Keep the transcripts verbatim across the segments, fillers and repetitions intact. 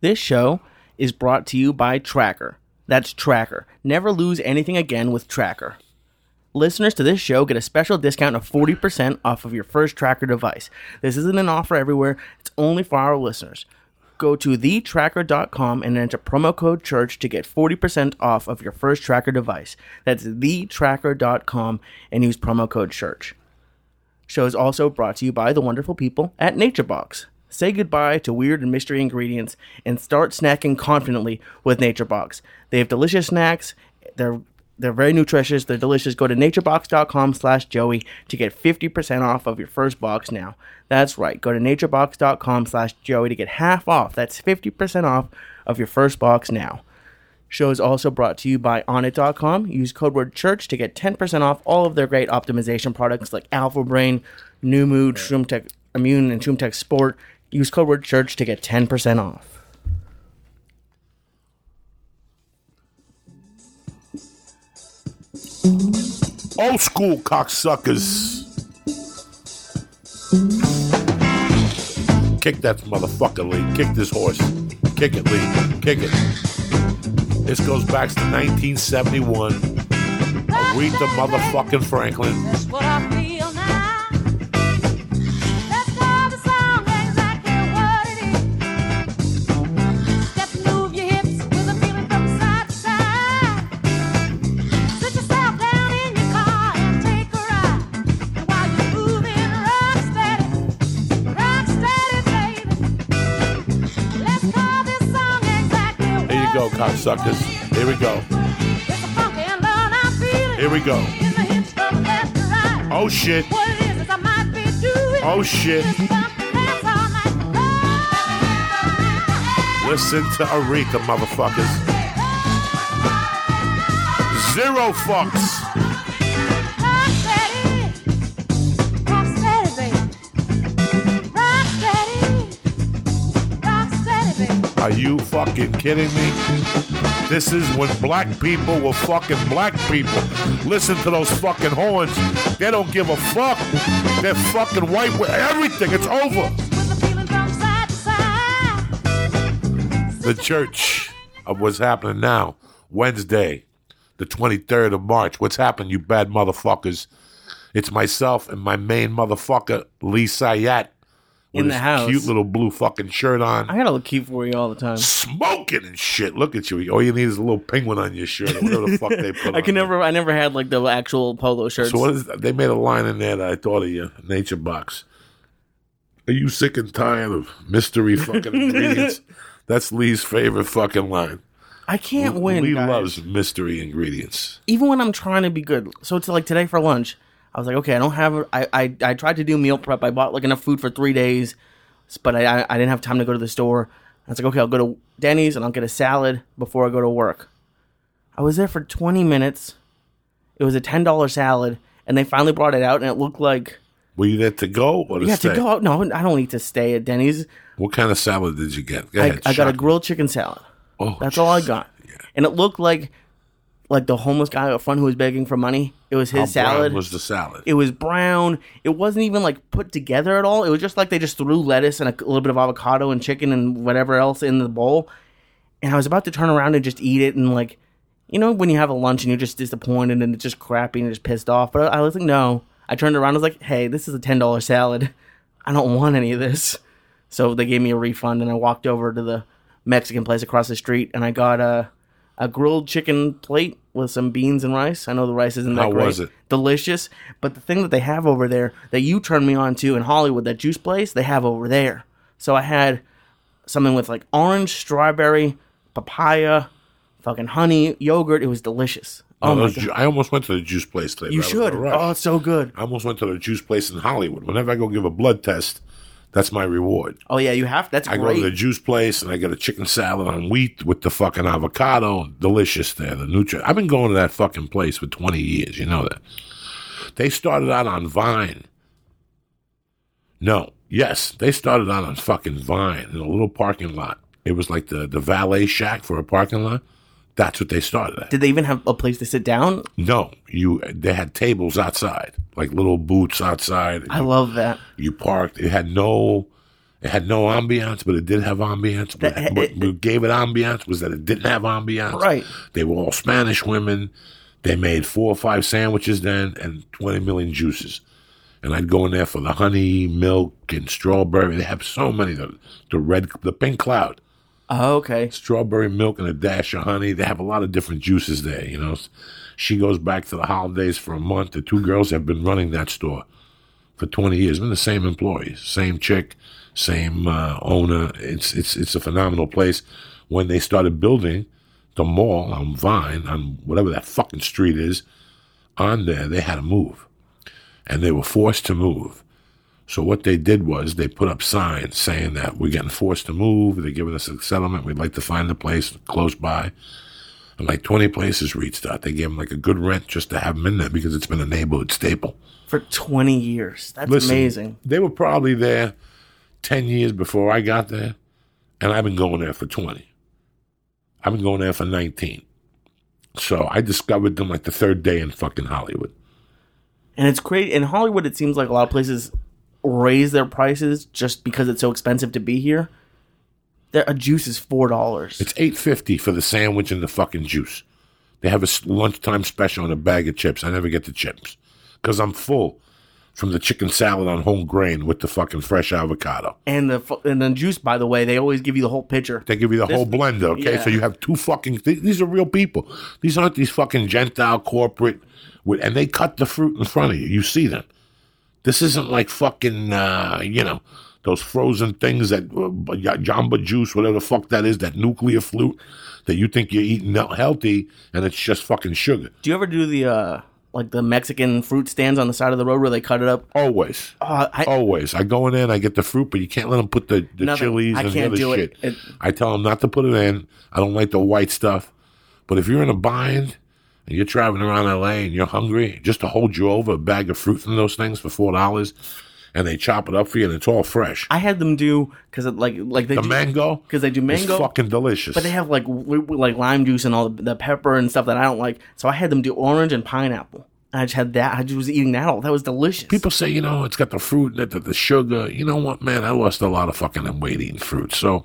This show is brought to you by Tracker. That's Tracker. Never lose anything again with Tracker. Listeners to this show get a special discount of forty percent off of your first Tracker device. This isn't an offer everywhere. It's only for our listeners. Go to the tracker dot com and enter promo code CHURCH to get forty percent off of your first Tracker device. That's the tracker dot com and use promo code CHURCH. Show is also brought to you by the wonderful people at NatureBox. Say goodbye to weird and mystery ingredients and start snacking confidently with NatureBox. They have delicious snacks. They're they're very nutritious. They're delicious. Go to naturebox dot com slash Joey to get fifty percent off of your first box now. That's right. Go to naturebox dot com slash Joey to get half off. That's fifty percent off of your first box now. Show is also brought to you by on it dot com. Use code word CHURCH to get ten percent off all of their great optimization products like Alpha Brain, New Mood, ShroomTech Immune, and ShroomTech Sport. Use code word CHURCH to get ten percent off. Old school cocksuckers. Kick that motherfucker, Lee. Kick this horse. Kick it, Lee. Kick it. This goes back to nineteen seventy-one. Aretha motherfucking Franklin. That's what I feel now. Let's call the song exactly what it is. Step and move your hips with a feeling from side to side. Sit yourself down in your car and take a ride. And while you're moving, rock steady, rock steady, baby. Let's call this song exactly what it is. Here you go, cocksuckers. Here we go. It's a funky and love I'm feeling. Here we go. In the hips from left to right. Oh shit. What it is is I might be doing. Oh shit. Just bump the dance all night. Listen to Aretha, motherfuckers. Zero fucks. Rock steady. Rock steady, baby. Rock steady. Rock steady, baby. Are you fucking kidding me? This is when black people were fucking black people. Listen to those fucking horns. They don't give a fuck. They're fucking white with everything. It's over. With a feeling from side to side. The church of what's happening now. Wednesday, the twenty-third of March. What's happened, you bad motherfuckers? It's myself and my main motherfucker, Lee Sayat. With In the his house. cute little blue fucking shirt on. I gotta look cute for you all the time. Smoking and shit. Look at you. All you need is a little penguin on your shirt or whatever the fuck they put on. I can there. never. I never had like the actual polo shirts. So what is they made a line in there that I thought of you, Nature Box. Are you sick and tired of mystery fucking ingredients? That's Lee's favorite fucking line. I can't win. Lee guys. loves mystery ingredients. Even when I'm trying to be good. So it's like today for lunch, I was like, okay, I don't have. I I, I tried to do meal prep. I bought like enough food for three days, but I, I I didn't have time to go to the store. I was like, okay, I'll go to Denny's and I'll get a salad before I go to work. I was there for twenty minutes. It was a ten dollar salad, and they finally brought it out, and it looked like. Were you there to go or to Yeah, stay? to go out. No, I don't need to stay at Denny's. What kind of salad did you get? Go I, ahead, I got a shock grilled chicken salad. me. Oh, That's all I got. Yeah. And it looked like like the homeless guy up front who was begging for money. It was his How salad. brown was the salad? It was brown. It wasn't even like put together at all. It was just like they just threw lettuce and a little bit of avocado and chicken and whatever else in the bowl. And I was about to turn around and just eat it. And like, you know, when you have a lunch and you're just disappointed and it's just crappy and you're just pissed off. But I was like, no. I turned around and was like, hey, this is a ten dollar salad. I don't want any of this. So they gave me a refund and I walked over to the Mexican place across the street and I got a, a grilled chicken plate with some beans and rice. I know the rice isn't that How great. was it? Delicious. But the thing that they have over there that you turned me on to in Hollywood, that juice place, they have over there. So I had something with like orange, strawberry, papaya, fucking honey, yogurt. It was delicious. No, Oh my those God. ju- I almost went to the juice place today. You but I was should. in a rush. Oh, it's so good. I almost went to the juice place in Hollywood. Whenever I go give a blood test, that's my reward. Oh yeah, you have. That's I great. go to the juice place and I get a chicken salad on wheat with the fucking avocado. Delicious there. The nutri- I've been going to that fucking place for twenty years. You know that. They started out on Vine. No. Yes. They started out on fucking Vine in a little parking lot. It was like the, the valet shack for a parking lot. That's what they started at. Did they even have a place to sit down? No. you. They had tables outside. Like little booths outside. I love that. You parked. It had no It had no ambiance, but it did have ambiance. But That- what it- we gave it ambiance was that it didn't have ambiance. Right. They were all Spanish women. They made four or five sandwiches then and twenty million juices. And I'd go in there for the honey, milk, and strawberry. They have so many. The, the red, the pink cloud. Oh, okay. Strawberry milk and a dash of honey. They have a lot of different juices there, you know. She goes back to the holidays for a month. The two girls have been running that store for twenty years. Been the same employees, same chick, same uh, owner. It's it's it's a phenomenal place. When they started building the mall on Vine, on whatever that fucking street is, on there, they had to move. And they were forced to move. So what they did was they put up signs saying that we're getting forced to move. They're giving us a settlement. We'd like to find a place close by. And like twenty places reached out. They gave them like a good rent just to have them in there because it's been a neighborhood staple. For twenty years. That's Listen, amazing. They were probably there ten years before I got there. And I've been going there for twenty. I've been going there for nineteen. So I discovered them like the third day in fucking Hollywood. And it's great. In Hollywood, it seems like a lot of places raise their prices just because it's so expensive to be here. There, a juice is four dollars. It's eight fifty for the sandwich and the fucking juice. They have a s- lunchtime special on a bag of chips. I never get the chips because I'm full from the chicken salad on whole grain with the fucking fresh avocado. And the fu- and the juice, by the way, they always give you the whole pitcher. They give you the This- whole blender, okay? yeah. So you have two fucking... Th- these are real people. These aren't these fucking Gentile corporate... With, and they cut the fruit in front of you. You see them. This isn't like fucking, uh, you know, those frozen things that... Uh, Jamba Juice, whatever the fuck that is, that nuclear fruit that you think you're eating healthy and it's just fucking sugar. Do you ever do the uh like the Mexican fruit stands on the side of the road where they cut it up? Always. Uh, I, Always. I go in there and I get the fruit, but you can't let them put the, the Nothing. chilies I and the can't other do it. shit. It- I tell them not to put it in. I don't like the white stuff. But if you're in a bind and you're traveling around L A and you're hungry, just to hold you over a bag of fruit from those things for four dollars, and they chop it up for you and it's all fresh. I had them do because like like they The do, mango, because they do is mango, fucking delicious. but they have like w- w- like lime juice and all the, the pepper and stuff that I don't like. So I had them do orange and pineapple. I just had that. I just was eating that all. That was delicious. People say, you know, it's got the fruit in it, the, the sugar. You know what, man? I lost a lot of fucking weight eating fruit. So,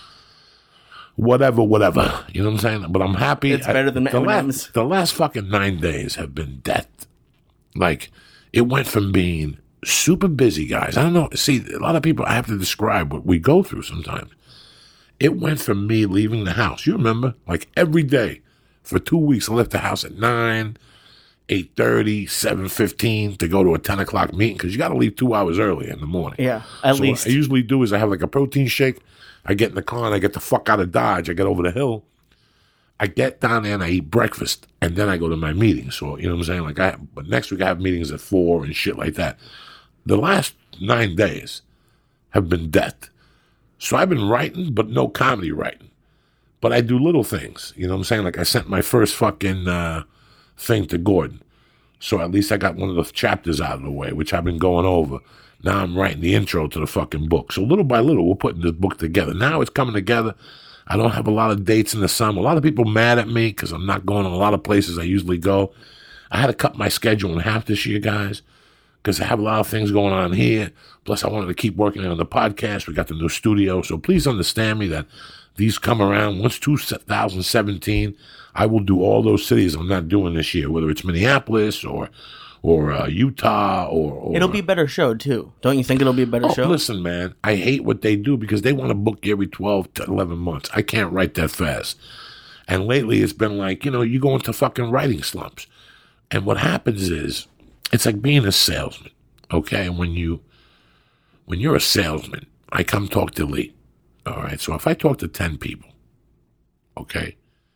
whatever, whatever. You know what I'm saying? But I'm happy. It's better than the M and M's. last, the last fucking nine days have been death. Like, it went from being super busy, guys. I don't know. See, a lot of people, I have to describe what we go through sometimes. It went from me leaving the house. You remember? Like, every day for two weeks, I left the house at nine, eight thirty, seven fifteen to go to a ten o'clock meeting because you got to leave two hours early in the morning. Yeah, at so least. what I usually do is I have like a protein shake. I get in the car and I get the fuck out of Dodge. I get over the hill. I get down there and I eat breakfast and then I go to my meetings. So, you know what I'm saying? Like, I, but next week I have meetings at four and shit like that. The last nine days have been death. So I've been writing, but no comedy writing. But I do little things. You know what I'm saying? Like, I sent my first fucking uh, thing to Gordon. So at least I got one of the chapters out of the way, which I've been going over. Now I'm writing the intro to the fucking book. So little by little, we're putting this book together. Now it's coming together. I don't have a lot of dates in the summer. A lot of people mad at me because I'm not going to a lot of places I usually go. I had to cut my schedule in half this year, guys, because I have a lot of things going on here. Plus, I wanted to keep working on the podcast. We got the new studio. So please understand me that these come around. Once two thousand seventeen, I will do all those cities I'm not doing this year, whether it's Minneapolis or or uh, Utah or, or... It'll be a better show, too. Don't you think it'll be a better Oh, show? listen, man, I hate what they do because they want to book you every twelve to eleven months. I can't write that fast. And lately it's been like, you know, you go into fucking writing slumps. And what happens is, it's like being a salesman, okay? And when, you, when you're a salesman, I come talk to Lee, all right? So if I talk to ten people, okay,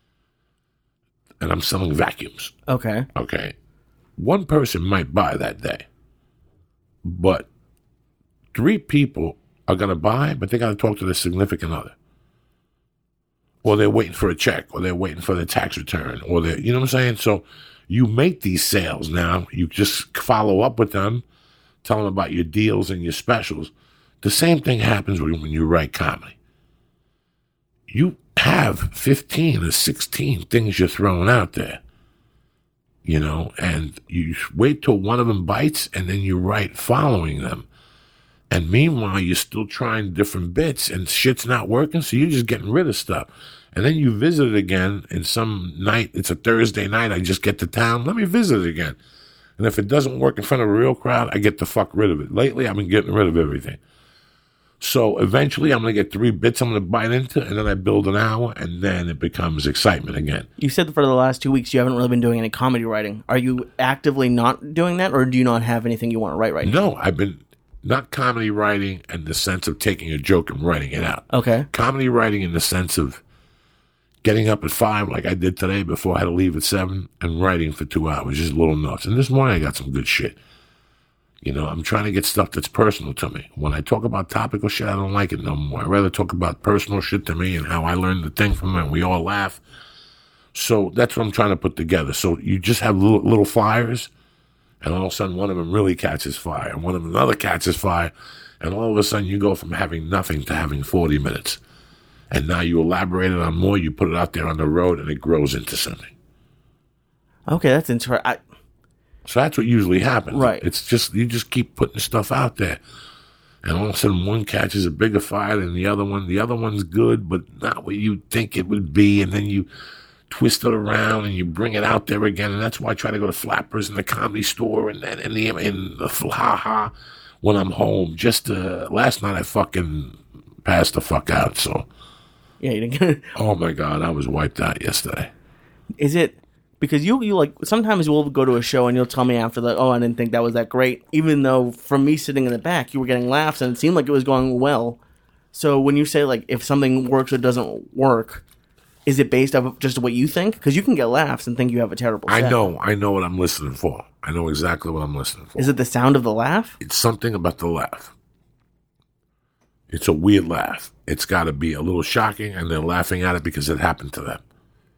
and I'm selling vacuums, Okay. okay, one person might buy that day, but three people are going to buy, but they got to talk to their significant other. Or they're waiting for a check, or they're waiting for their tax return, or they're, you know what I'm saying? So you make these sales now. You just follow up with them, tell them about your deals and your specials. The same thing happens when when you write comedy. You have fifteen or sixteen things you're throwing out there. You know, and you wait till one of them bites and then you write following them. And meanwhile, you're still trying different bits and shit's not working, so you're just getting rid of stuff. And then you visit it again, and some night, it's a Thursday night, I just get to town, let me visit it again. And if it doesn't work in front of a real crowd, I get the fuck rid of it. Lately, I've been getting rid of everything. So eventually, I'm going to get three bits I'm going to bite into, and then I build an hour, and then it becomes excitement again. You said for the last two weeks you haven't really been doing any comedy writing. Are you actively not doing that, or do you not have anything you want to write right now? No, I've been not comedy writing in the sense of taking a joke and writing it out. Okay. Comedy writing in the sense of getting up at five like I did today before I had to leave at seven and writing for two hours, just little notes. And this morning I got some good shit. You know, I'm trying to get stuff that's personal to me. When I talk about topical shit, I don't like it no more. I'd rather talk about personal shit to me and how I learned the thing from it and we all laugh. So that's what I'm trying to put together. So you just have little, little fires, and all of a sudden one of them really catches fire, and one of them another catches fire, and all of a sudden you go from having nothing to having forty minutes. And now you elaborate it on more, you put it out there on the road, and it grows into something. Okay, that's interesting. I- So that's what usually happens. Right. It's just, you just keep putting stuff out there. And all of a sudden one catches a bigger fire than the other one. The other one's good, but not what you think it would be. And then you twist it around and you bring it out there again. And that's why I try to go to Flappers in the Comedy Store and then in the, in the Ha Ha when I'm home. Just uh, last night I fucking passed the fuck out. So, yeah, you didn't get it. oh my God, I was wiped out yesterday. Is it... Because you, you like, sometimes we'll go to a show and you'll tell me after that, oh, I didn't think that was that great. Even though from me sitting in the back, you were getting laughs and it seemed like it was going well. So when you say, like, if something works or doesn't work, is it based off of just what you think? Because you can get laughs and think you have a terrible set. I know. I know what I'm listening for. I know exactly what I'm listening for. Is it the sound of the laugh? It's something about the laugh. It's a weird laugh. It's got to be a little shocking, and they're laughing at it because it happened to them.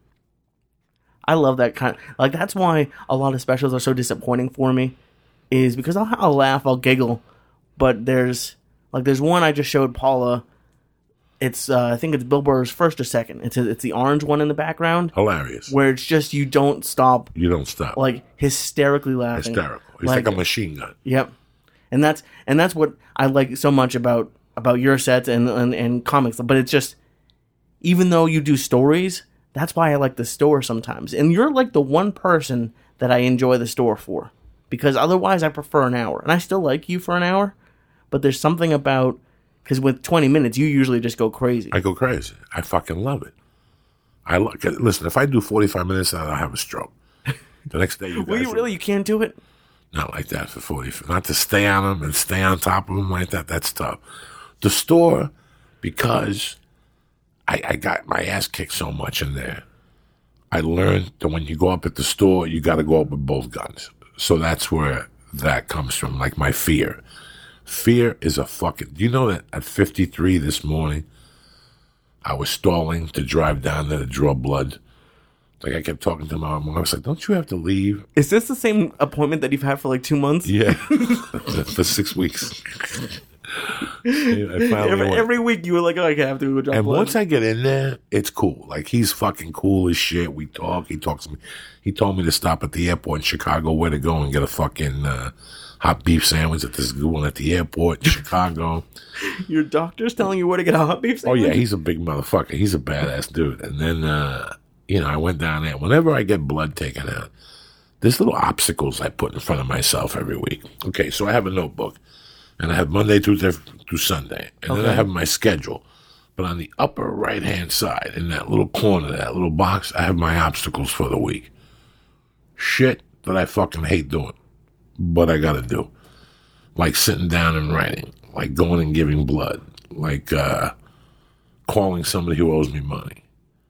I love that kind of, like, that's why a lot of specials are so disappointing for me, is because I'll, I'll laugh, I'll giggle, but there's, like, there's one I just showed Paula. It's, uh, I think it's Bill Burr's first or second. It's a, it's the orange one in the background. Hilarious. Where it's just, you don't stop, You don't stop. like, hysterically laughing. Hysterical. It's like, a machine gun. Yep. And that's, and that's what I like so much about, about your sets and, and, and comics. But it's just, even though you do stories, that's why I like the store sometimes. And you're like the one person that I enjoy the store for. Because otherwise I prefer an hour. And I still like you for an hour. But there's something about... Because with twenty minutes, you usually just go crazy. I go crazy. I fucking love it. I lo- Listen, if I do forty-five minutes, I'll have a stroke. The next day you guys... Well, you really? You can't do it? Not like that for forty. Not to stay on them and stay on top of them like that. That's tough. The store, because... I, I got my ass kicked so much in there. I learned that when you go up at the store, you got to go up with both guns. So that's where that comes from, like my fear. Fear is a fucking... Do you know that at fifty-three this morning, I was stalling to drive down there to draw blood? Like, I kept talking to my mom. I was like, don't you have to leave? Is this the same appointment that you've had for like two months? Yeah. For six weeks. I finally Every, went. every week you were like, oh, I have to go drop And blood. once I get in there, it's cool. Like, he's fucking cool as shit. We talk. He talks to me. He told me to stop at the airport in Chicago, where to go and get a fucking uh, hot beef sandwich at this good one at the airport in Chicago. Your doctor's telling you where to get a hot beef Oh, sandwich? yeah. He's a big motherfucker. He's a badass dude. And then, uh, you know, I went down there. Whenever I get blood taken out, there's little obstacles I put in front of myself every week. Okay, so I have a notebook. And I have Monday through, through Sunday. And Okay. then I have my schedule. But on the upper right-hand side, in that little corner, that little box, I have my obstacles for the week. Shit that I fucking hate doing. But I gotta do. Like sitting down and writing. Like going and giving blood. Like uh, calling somebody who owes me money.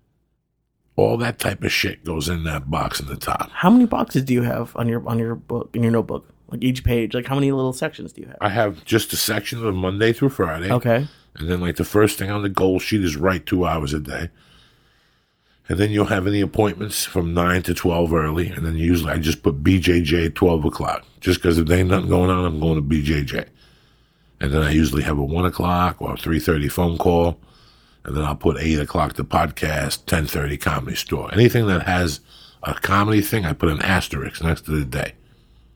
All that type of shit goes in that box in the top. How many boxes do you have on your on your book in your notebook? Like each page, like how many little sections do you have? I have just a section of Monday through Friday. Okay. And then, like, the first thing on the goal sheet is write two hours a day. And then you'll have any appointments from nine to twelve early. And then usually I just put B J J twelve o'clock. Just because if there ain't nothing going on, I'm going to B J J. And then I usually have a one o'clock or three thirty phone call. And then I'll put eight o'clock the podcast, ten thirty Comedy Store. Anything that has a comedy thing, I put an asterisk next to the day.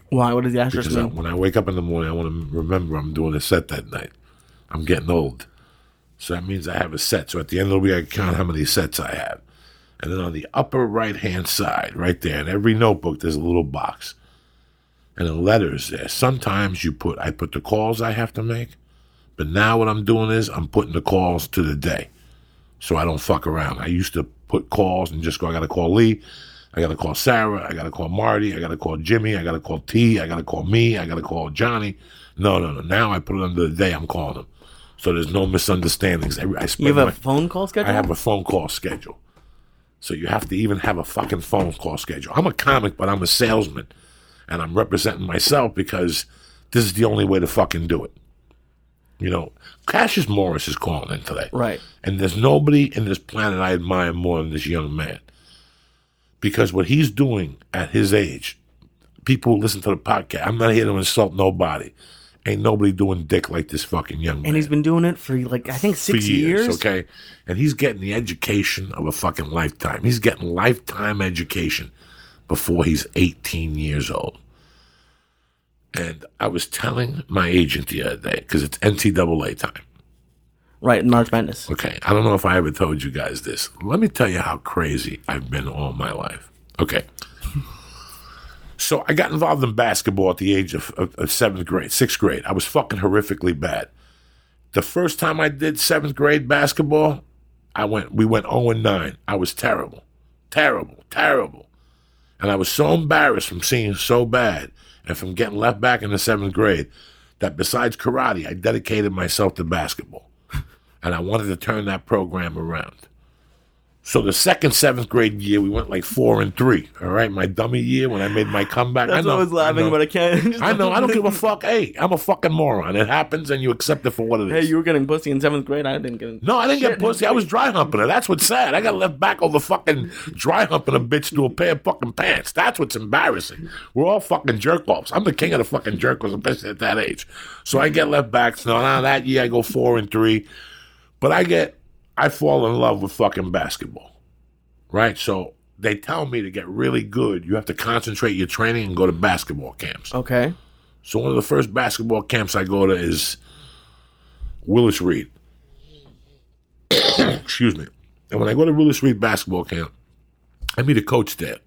Why? What does the asterisk Because I, mean? when I wake up in the morning, I want to remember I'm doing a set that night. I'm getting old. So that means I have a set. So at the end of the week, I count how many sets I have. And then on the upper right-hand side, right there, in every notebook, there's a little box. And the letters there. Sometimes you put, I put the calls I have to make. But now what I'm doing is I'm putting the calls to the day. So I don't fuck around. I used to put calls and just go, I got to call Lee. I got to call Sarah. I got to call Marty. I got to call Jimmy. I got to call T. I got to call me. I got to call Johnny. No, no, no. Now I put it under the day I'm calling them. So there's no misunderstandings. I, I You spread have a my, phone call schedule? I have a phone call schedule. So you have to even have a fucking phone call schedule. I'm a comic, but I'm a salesman. And I'm representing myself because this is the only way to fucking do it. You know, Cassius Morris is calling in today. Right. And there's nobody in this planet I admire more than this young man. Because what he's doing at his age, people who listen to the podcast, I'm not here to insult nobody. Ain't nobody doing dick like this fucking young man. And he's been doing it for, like, I think six For years, years. okay? And he's getting the education of a fucking lifetime. He's getting lifetime education before he's eighteen years old. And I was telling my agent the other day, because it's N C double A time. Right, March Madness. Okay, I don't know if I ever told you guys this. Let me tell you how crazy I've been all my life. Okay. So I got involved in basketball at the age of, of, of seventh grade, sixth grade. I was fucking horrifically bad. The first time I did seventh grade basketball, I went. we went oh and nine. I was terrible. Terrible. Terrible. And I was so embarrassed from seeing so bad and from getting left back in the seventh grade that besides karate, I dedicated myself to basketball. And I wanted to turn that program around. So the second seventh grade year, we went like four and three. All right, my dummy year when I made my comeback. That's I know, what I was laughing, I know. but I can't. I know. I don't give a fuck. Hey, I'm a fucking moron. It happens, and you accept it for what it is. Hey, you were getting pussy in seventh grade. I didn't get. No, I didn't Shit. get pussy. I was dry humping her. That's what's sad. I got left back over fucking dry humping a bitch through a pair of fucking pants. That's what's embarrassing. We're all fucking jerk offs. I'm the king of the fucking jerk offs, especially at that age. So I get left back. So now that year I go four and three, but I get I fall in love with fucking basketball. Right? So they tell me to get really good, you have to concentrate your training and go to basketball camps. Okay. So one of the first basketball camps I go to is Willis Reed. Excuse me. And when I go to Willis Reed basketball camp, I meet a coach there.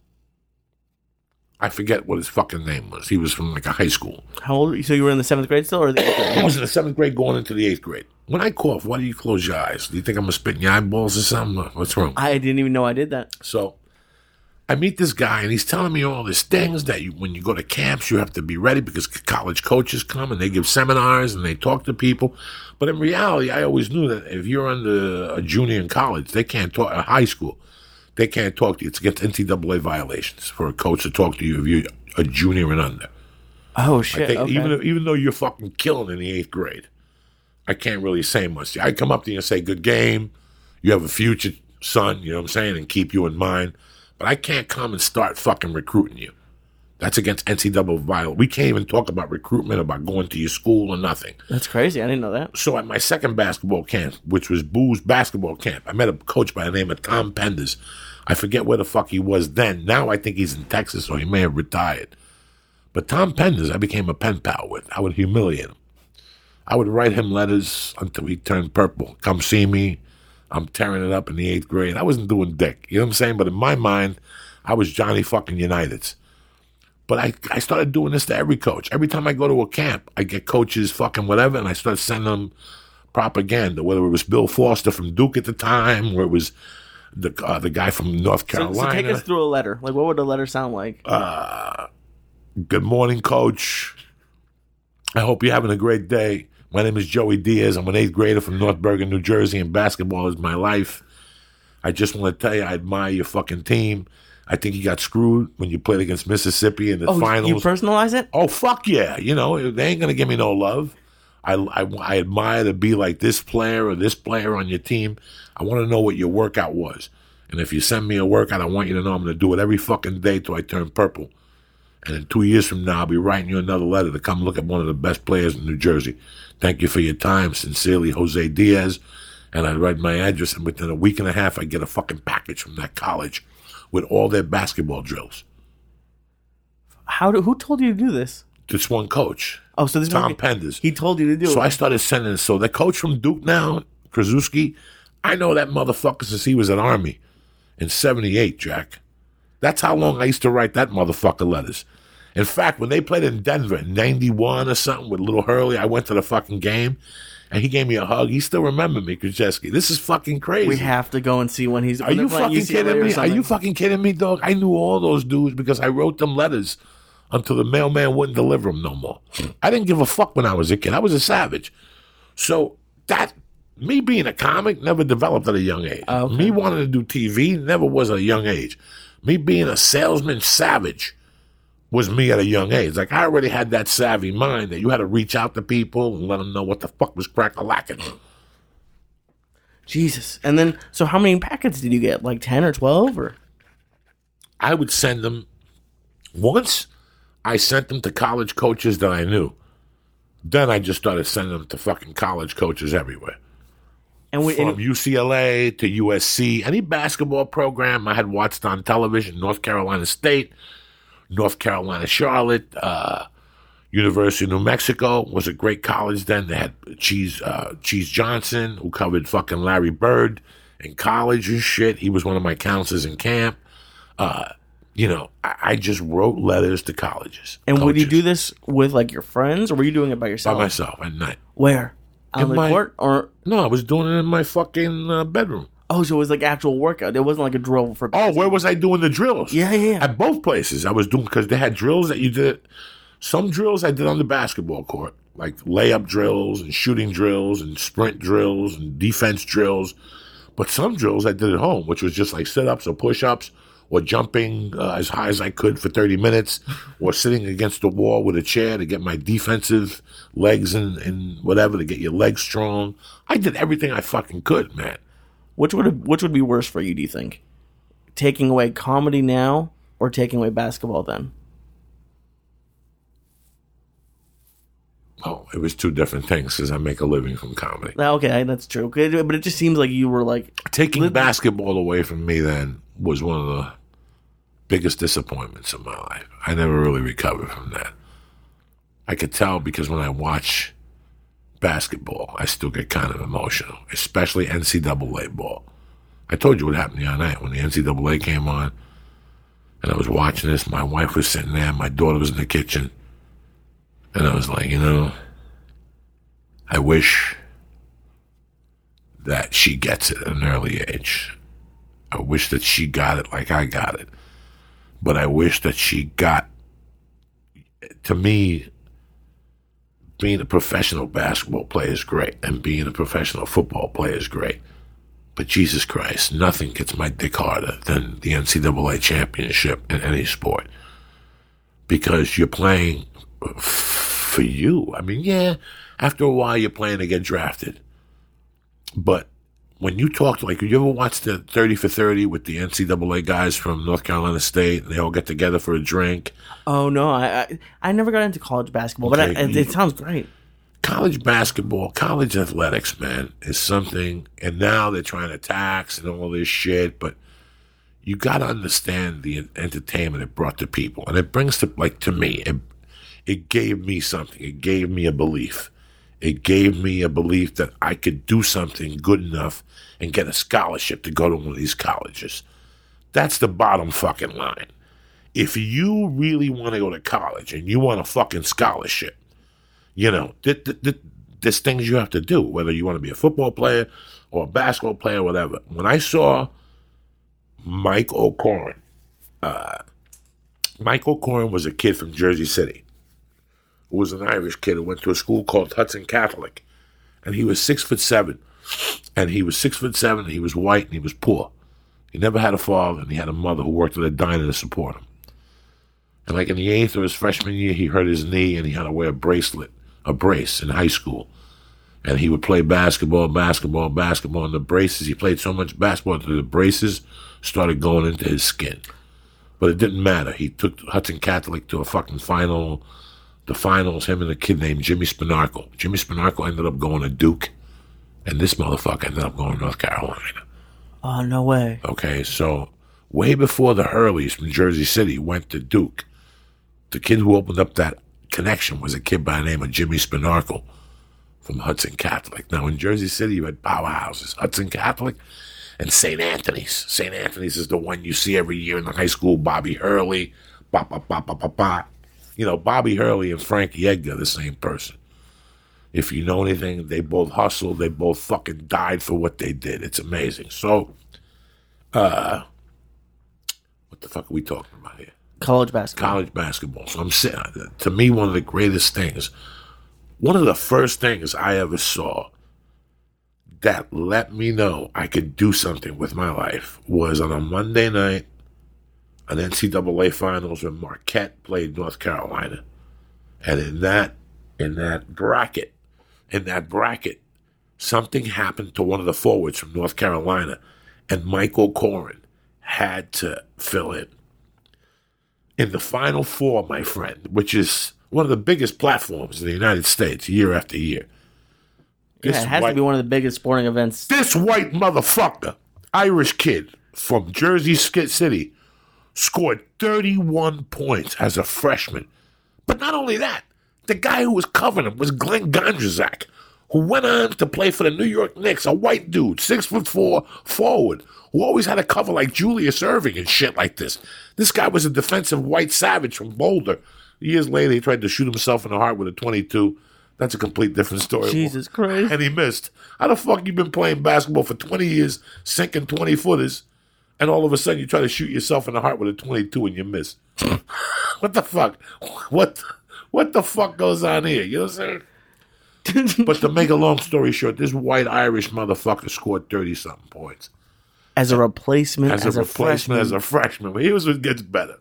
I forget what his fucking name was. He was from like a high school. How old? Were you? So you were in the seventh grade still, or the eighth grade? I was in the seventh grade going into the eighth grade. When I cough, why do you close your eyes? Do you think I'm going to spit in your eyeballs or something? What's wrong? I didn't even know I did that. So I meet this guy, and he's telling me all these things that you, when you go to camps, you have to be ready because college coaches come and they give seminars and they talk to people. But in reality, I always knew that if you're under a junior in college, they can't talk, a high school, they can't talk to you. It's against N C double A violations for a coach to talk to you if you're a junior and under. Oh I shit! think Okay. even, if, even though you're fucking killing in the eighth grade, I can't really say much. I come up to you and say, good game. You have a future, son, you know what I'm saying, and keep you in mind. But I can't come and start fucking recruiting you. That's against N C double A violence. We can't even talk about recruitment, about going to your school or nothing. That's crazy. I didn't know that. So at my second basketball camp, which was Boo's basketball camp, I met a coach by the name of Tom Penders. I forget where the fuck he was then. Now I think he's in Texas, or he may have retired. But Tom Penders, I became a pen pal with. I would humiliate him. I would write him letters until he turned purple. Come see me. I'm tearing it up in the eighth grade. I wasn't doing dick. You know what I'm saying? But in my mind, I was Johnny fucking United's. But I, I started doing this to every coach. Every time I go to a camp, I get coaches fucking whatever, and I start sending them propaganda, whether it was Bill Foster from Duke at the time, or it was the uh, the guy from North So, Carolina. so take us through a letter. Like, what would a letter sound like? Uh, good morning, coach. I hope you're having a great day. My name is Joey Diaz. I'm an eighth grader from North Bergen, New Jersey, and basketball is my life. I just want to tell you I admire your fucking team. I think you got screwed when you played against Mississippi in the oh, finals. you personalize it? Oh, fuck yeah. You know, they ain't going to give me no love. I, I, I admire to be like this player or this player on your team. I want to know what your workout was. And if you send me a workout, I want you to know I'm going to do it every fucking day till I turn purple. And in two years from now, I'll be writing you another letter to come look at one of the best players in New Jersey. Thank you for your time. Sincerely, Jose Diaz. And I write my address, and within a week and a half, I get a fucking package from that college with all their basketball drills. How do, who told you to do this? This one coach, Oh, so this Tom must be- Penders. He told you to do So it. I started sending. So the coach from Duke now, Krzyzewski, I know that motherfucker since he was at Army in seventy-eight, Jack. That's how long I used to write that motherfucker letters. In fact, when they played in Denver in ninety-one or something with Little Hurley, I went to the fucking game, and he gave me a hug. He still remembered me, Krzyzewski. This is fucking crazy. we have to go and see when he's. Are you fucking kidding me? Are you fucking kidding me, dog? I knew all those dudes because I wrote them letters until the mailman wouldn't deliver them no more. I didn't give a fuck when I was a kid. I was a savage. So that, me being a comic never developed at a young age. Oh, okay. Me wanting to do T V never was at a young age. Me being a salesman savage was me at a young age. Like, I already had that savvy mind that you had to reach out to people and let them know what the fuck was crack-a-lacking. Jesus. And then, so how many packets did you get? Like ten or twelve, or? I would send them. Once I sent them to college coaches that I knew. Then I just started sending them to fucking college coaches everywhere. And we, From and, U C L A to U S C, any basketball program I had watched on television, North Carolina State, North Carolina Charlotte, uh, University of New Mexico was a great college then. They had Cheese uh, Cheese Johnson, who covered fucking Larry Bird in college and shit. He was one of my counselors in camp. Uh, you know, I, I just wrote letters to colleges. and would you coaches, do this with like your friends, or were you doing it by by yourself? myself at night? Where? On In the my- court, or No, I was doing it in my fucking uh, bedroom. oh, so it was like actual workout. It wasn't like a drill for. Oh, where was I doing the drills? Yeah, yeah, yeah. At both places. I was doing, because they had drills that you did. Some drills I did on the basketball court, like layup drills and shooting drills and sprint drills and defense drills. But some drills I did at home, which was just like sit-ups or push-ups or jumping uh, as high as I could for thirty minutes or sitting against the wall with a chair to get my defensive legs and, and whatever, to get your legs strong. I did everything I fucking could, man. Which would which would be worse for you? Do you think taking away comedy now or taking away basketball then? Oh, it was two different things because I make a living from comedy. Now, okay, that's true. Okay, but it just seems like you were like Taking Lit- basketball away from me then was one of the biggest disappointments of my life. I never really recovered from that. I could tell because when I watch basketball, I still get kind of emotional, especially N C double A ball. I told you what happened the other night when the N C double A came on, and I was watching this. My wife was sitting there, my daughter was in the kitchen, and I was like, you know, I wish that she gets it at an early age. I wish that she got it like I got it. But I wish that she got, to me, being a professional basketball player is great, and being a professional football player is great. But Jesus Christ, nothing gets my dick harder than the N C double A championship in any sport. Because you're playing f- for you. I mean, yeah, after a while you're playing to get drafted. But when you talk to, like, you ever watch the thirty for thirty with the N C double A guys from North Carolina State, and they all get together for a drink? oh no, I I, I never got into college basketball, but I, Okay, it, you- it sounds great. College basketball, college athletics, man, is something, and now they're trying to tax and all this shit, but you got to understand the entertainment it brought to people. And it brings to, like, to me, it, it gave me something. It gave me a belief. It gave me a belief that I could do something good enough and get a scholarship to go to one of these colleges. That's the bottom fucking line. If you really want to go to college and you want a fucking scholarship, you know, th- th- th- there's things you have to do, whether you want to be a football player or a basketball player, whatever. When I saw Mike O'Corin, uh, Mike O'Corin was a kid from Jersey City who was an Irish kid who went to a school called Hudson Catholic, and he was six foot seven, and he was six foot seven, and he was white, and he was poor. He never had a father, and he had a mother who worked at a diner to support him. And like in the eighth or his freshman year, he hurt his knee, and he had to wear a bracelet, a brace in high school. And he would play basketball, basketball, basketball, and the braces, he played so much basketball that the braces started going into his skin. But it didn't matter. He took Hudson Catholic to a fucking final, the finals, him and a kid named Jimmy Spinarco. Jimmy Spinarco ended up going to Duke, and this motherfucker ended up going to North Carolina. Oh no way. Okay, so way before the Hurleys from Jersey City went to Duke, the kid who opened up that connection was a kid by the name of Jimmy Spinarkle from Hudson Catholic. Now, in Jersey City, you had powerhouses, Hudson Catholic and Saint Anthony's. Saint Anthony's is the one you see every year in the high school. Bobby Hurley, ba ba ba ba ba ba. You know, Bobby Hurley and Frankie Edgar, the same person. If you know anything, they both hustled. They both fucking died for what they did. It's amazing. So, uh, what the fuck are we talking about here? College basketball. College basketball. So I'm saying, to me, one of the greatest things, one of the first things I ever saw that let me know I could do something with my life was on a Monday night, an N C double A finals when Marquette played North Carolina. And in that, in that bracket, in that bracket, something happened to one of the forwards from North Carolina, and Michael Corrin had to fill in. In the Final Four, my friend, which is one of the biggest platforms in the United States year after year. Yeah, This it has white- to be one of the biggest sporting events. This white motherfucker, Irish kid from Jersey City, scored thirty-one points as a freshman. But not only that, the guy who was covering him was Glenn Gondrzak, who went on to play for the New York Knicks, a white dude, six foot four forward, who always had a cover like Julius Erving and shit like this. This guy was a defensive white savage from Boulder. Years later, he tried to shoot himself in the heart with a twenty-two. That's a complete different story. Jesus Christ. And he missed. How the fuck you been playing basketball for twenty years, sinking twenty-footers, and all of a sudden you try to shoot yourself in the heart with a twenty-two and you miss? What the fuck? What what the fuck goes on here? You know what I'm saying? But to make a long story short, this white Irish motherfucker scored thirty-something points. As a replacement, As, as, a a, replacement, freshman. as a freshman. But here's what gets better.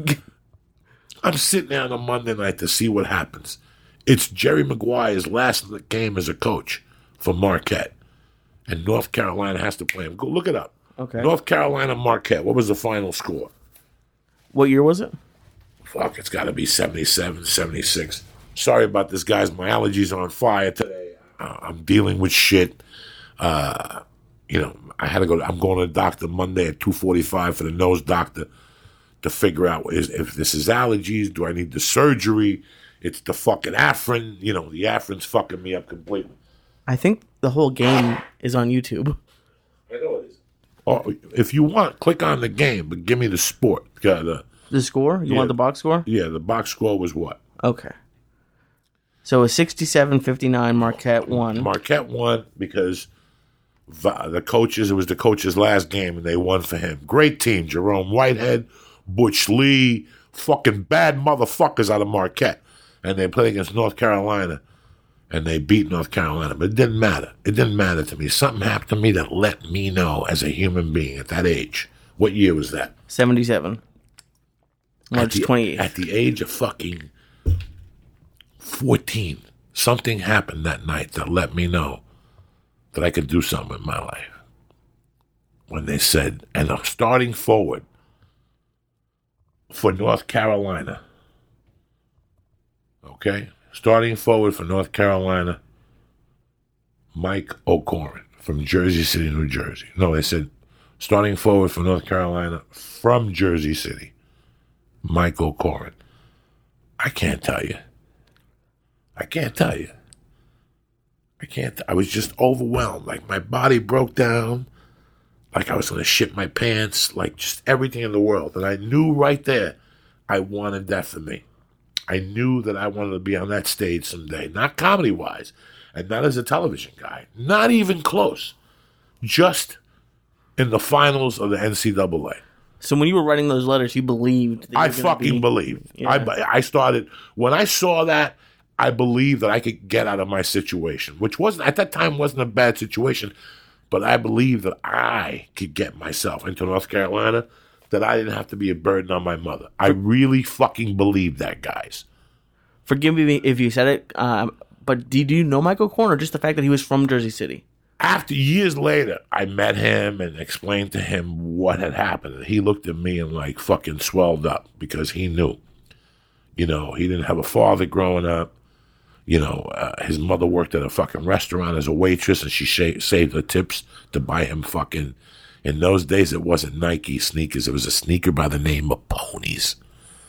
I'm sitting there on a Monday night to see what happens. It's Jerry Maguire's last game as a coach for Marquette. And North Carolina has to play him. Go look it up. Okay. North Carolina, Marquette. What was the final score? What year was it? Fuck, it's got to be seventy-seven, seventy-six. Sorry about this, guys. My allergies are on fire today. Uh, I'm dealing with shit. Uh, you know, I had to go. I'm going to the doctor Monday at two forty-five for the nose doctor to figure out is, if this is allergies. Do I need the surgery? It's the fucking Afrin. You know, the Afrin's fucking me up completely. I think the whole game is on YouTube. I know it is. Or if you want, click on the game, but give me the sport. Got the The score? You Yeah. want the box score? yeah. The box score was what? Okay. So it was sixty-seven fifty-nine, Marquette won. Marquette won because Va- the coaches, it was the coach's last game, and they won for him. Great team. Jerome Whitehead, Butch Lee, fucking bad motherfuckers out of Marquette. And they played against North Carolina, and they beat North Carolina. But it didn't matter. It didn't matter to me. Something happened to me that let me know as a human being at that age. What year was that? seventy-seven. March At the- twenty-eighth. At the age of fucking fourteen, something happened that night that let me know that I could do something in my life. When they said, and I'm starting forward for North Carolina. Okay? Starting forward for North Carolina, Mike O'Corrin from Jersey City, New Jersey. No, they said, starting forward for North Carolina from Jersey City, Mike O'Corrin. I can't tell you. I can't tell you. I can't. I was just overwhelmed. Like my body broke down. Like I was going to shit my pants. Like just everything in the world. And I knew right there I wanted that for me. I knew that I wanted to be on that stage someday. Not comedy-wise. And not as a television guy. Not even close. Just in the finals of the N C double A. So when you were writing those letters, you believed that you I were gonna fucking be- believed. Yeah. I, I started, when I saw that, I believed that I could get out of my situation, which wasn't, at that time, wasn't a bad situation, but I believed that I could get myself into North Carolina, that I didn't have to be a burden on my mother. I really fucking believed that, guys. Forgive me if you said it, um, but did you know Michael Corn or just the fact that he was from Jersey City? After years later, I met him and explained to him what had happened. And he looked at me and like fucking swelled up because he knew. You know, he didn't have a father growing up. You know, uh, his mother worked at a fucking restaurant as a waitress and she sh- saved her tips to buy him fucking, in those days it wasn't Nike sneakers. It was a sneaker by the name of Ponies.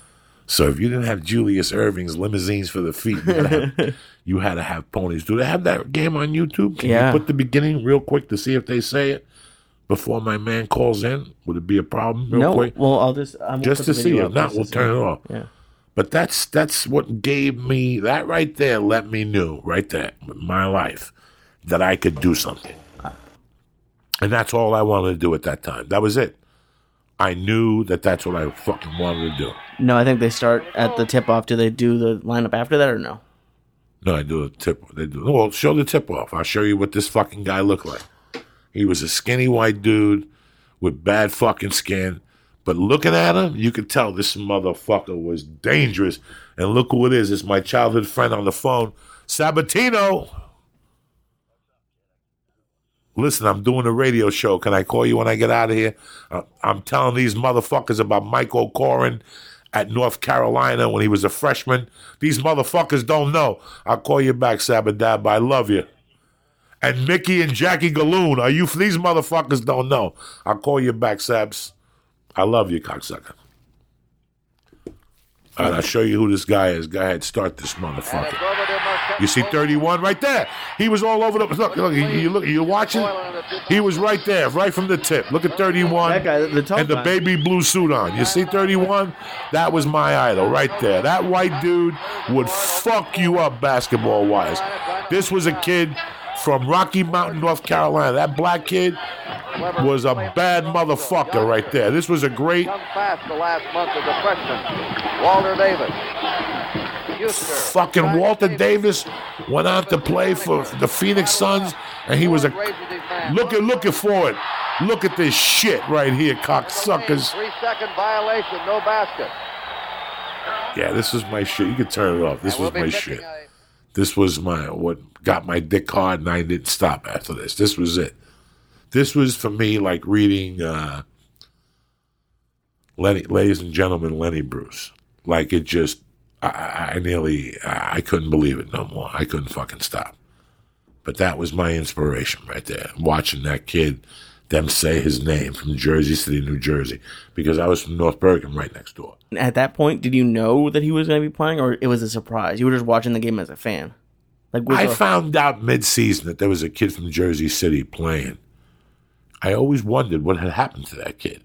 So if you didn't have Julius Irving's limousines for the feet, you had to have, you had to have ponies. Do they have that game on YouTube? Can Yeah. you put the beginning real quick to see if they say it before my man calls in? Would it be a problem real No, quick? well, I'll just I'm Just to see it. If not, we'll turn it off. Yeah. But that's that's what gave me, that right there let me know, right there, with my life, that I could do something. And that's all I wanted to do at that time. That was it. I knew that that's what I fucking wanted to do. No, I think they start at the tip off. Do they do the lineup after that or no? No, I do a tip. They do. Well, show the tip off. I'll show you what this fucking guy looked like. He was a skinny white dude with bad fucking skin. But looking at him, you could tell this motherfucker was dangerous. And look who it is. It's my childhood friend on the phone, Sabatino. Listen, I'm doing a radio show. Can I call you when I get out of here? Uh, I'm telling these motherfuckers about Mike O'Corin at North Carolina when he was a freshman. These motherfuckers don't know. I'll call you back, Sabadab. I love you. And Mickey and Jackie Galoon, are you? These motherfuckers don't know. I'll call you back, Sabs. I love you, cocksucker. All right, I'll show you who this guy is. Go ahead, start this motherfucker. You see thirty-one right there? He was all over the... Look, look, you, you look, you watching? He was right there, right from the tip. Look at thirty-one. That guy, the tall and the guy. baby blue suit on. You see thirty-one? That was my idol right there. That white dude would fuck you up basketball-wise. This was a kid from Rocky Mountain, North Carolina. That black kid was a bad motherfucker right there. This was a great... Come fast the last month of the freshman, Walter Davis. Houston. Fucking Walter Davis went out to play for the Phoenix Suns, and he was a... Look at, looking for it. Look at this shit right here, cocksuckers. Three-second violation, no basket. Yeah, this was my shit. You can turn it off. This was my shit. This was my what got my dick hard, and I didn't stop after this. This was it. This was for me like reading uh, Lenny, ladies and gentlemen, Lenny Bruce. Like it just, I, I nearly, I couldn't believe it no more. I couldn't fucking stop. But that was my inspiration right there. Watching that kid, them say his name from Jersey City, New Jersey, because I was from North Bergen, right next door. At that point, did you know that he was going to be playing, or it was a surprise? You were just watching the game as a fan. Like was I a- found out mid-season that there was a kid from Jersey City playing. I always wondered what had happened to that kid.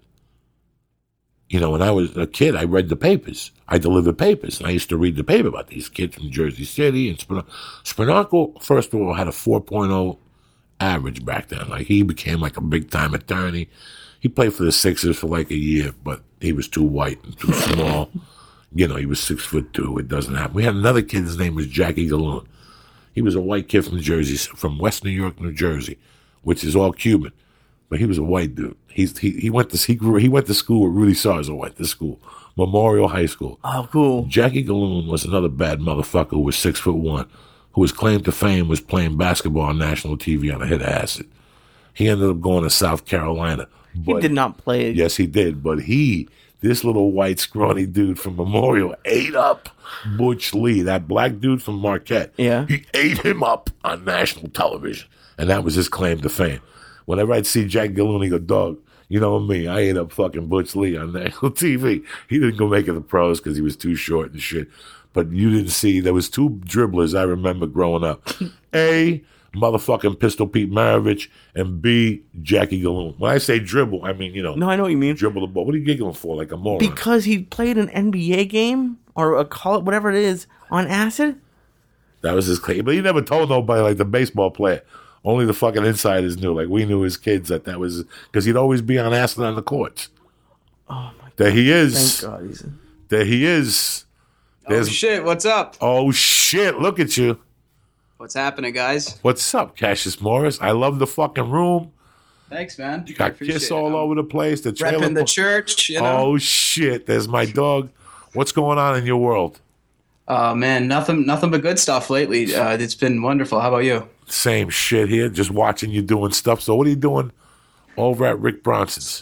You know, when I was a kid, I read the papers. I delivered papers, and I used to read the paper about these kids from Jersey City. And Spin- Spinarco, first of all, had a four point oh average back then. Like, he became like a big-time attorney. He played for the Sixers for like a year, but he was too white and too small. You know, he was six foot two. It doesn't happen. We had another kid. His name was Jackie Galoon. He was a white kid from Jersey, from West New York, New Jersey, which is all Cuban. But he was a white dude. He's, he he went to he grew he went to school with Rudy Sarzo. Went to school, Memorial High School. Oh, cool. Jackie Galoon was another bad motherfucker who was six foot one, who his claim to fame was playing basketball on national T V on a hit of acid. He ended up going to South Carolina. He But- did not play. Yes, he did. But he, this little white scrawny dude from Memorial, ate up Butch Lee, that black dude from Marquette. Yeah. He ate him up on national television. And that was his claim to fame. Whenever I'd see Jack Galoon, he go, dog, you know me, I ate up fucking Butch Lee on national T V. He didn't go make it the pros because he was too short and shit. But you didn't see, there was two dribblers I remember growing up. A, motherfucking Pistol Pete Maravich, and B, Jackie Galoon. When I say dribble, I mean, you know, No, I know what you mean. dribble the ball. What are you giggling for? Like a moron? Because he played an N B A game or a call whatever it is on acid. That was his claim. But he never told nobody, like the baseball player. Only the fucking insiders knew. Like we knew as kids that that was because he'd always be on acid on the courts. Oh my god! There he Thank is. God he's. There he is. Oh There's, shit, what's up? oh shit! Look at you. What's happening, guys? What's up, Cassius Morris? I love the fucking room. Thanks, man. You got Kiss all over the place. The trailer. Repping the church, you know? Oh shit! There's my dog. What's going on in your world? Oh, man, nothing nothing but good stuff lately. Uh, it's been wonderful. How about you? Same shit here. Just watching you doing stuff. So what are you doing over at Rick Bronson's?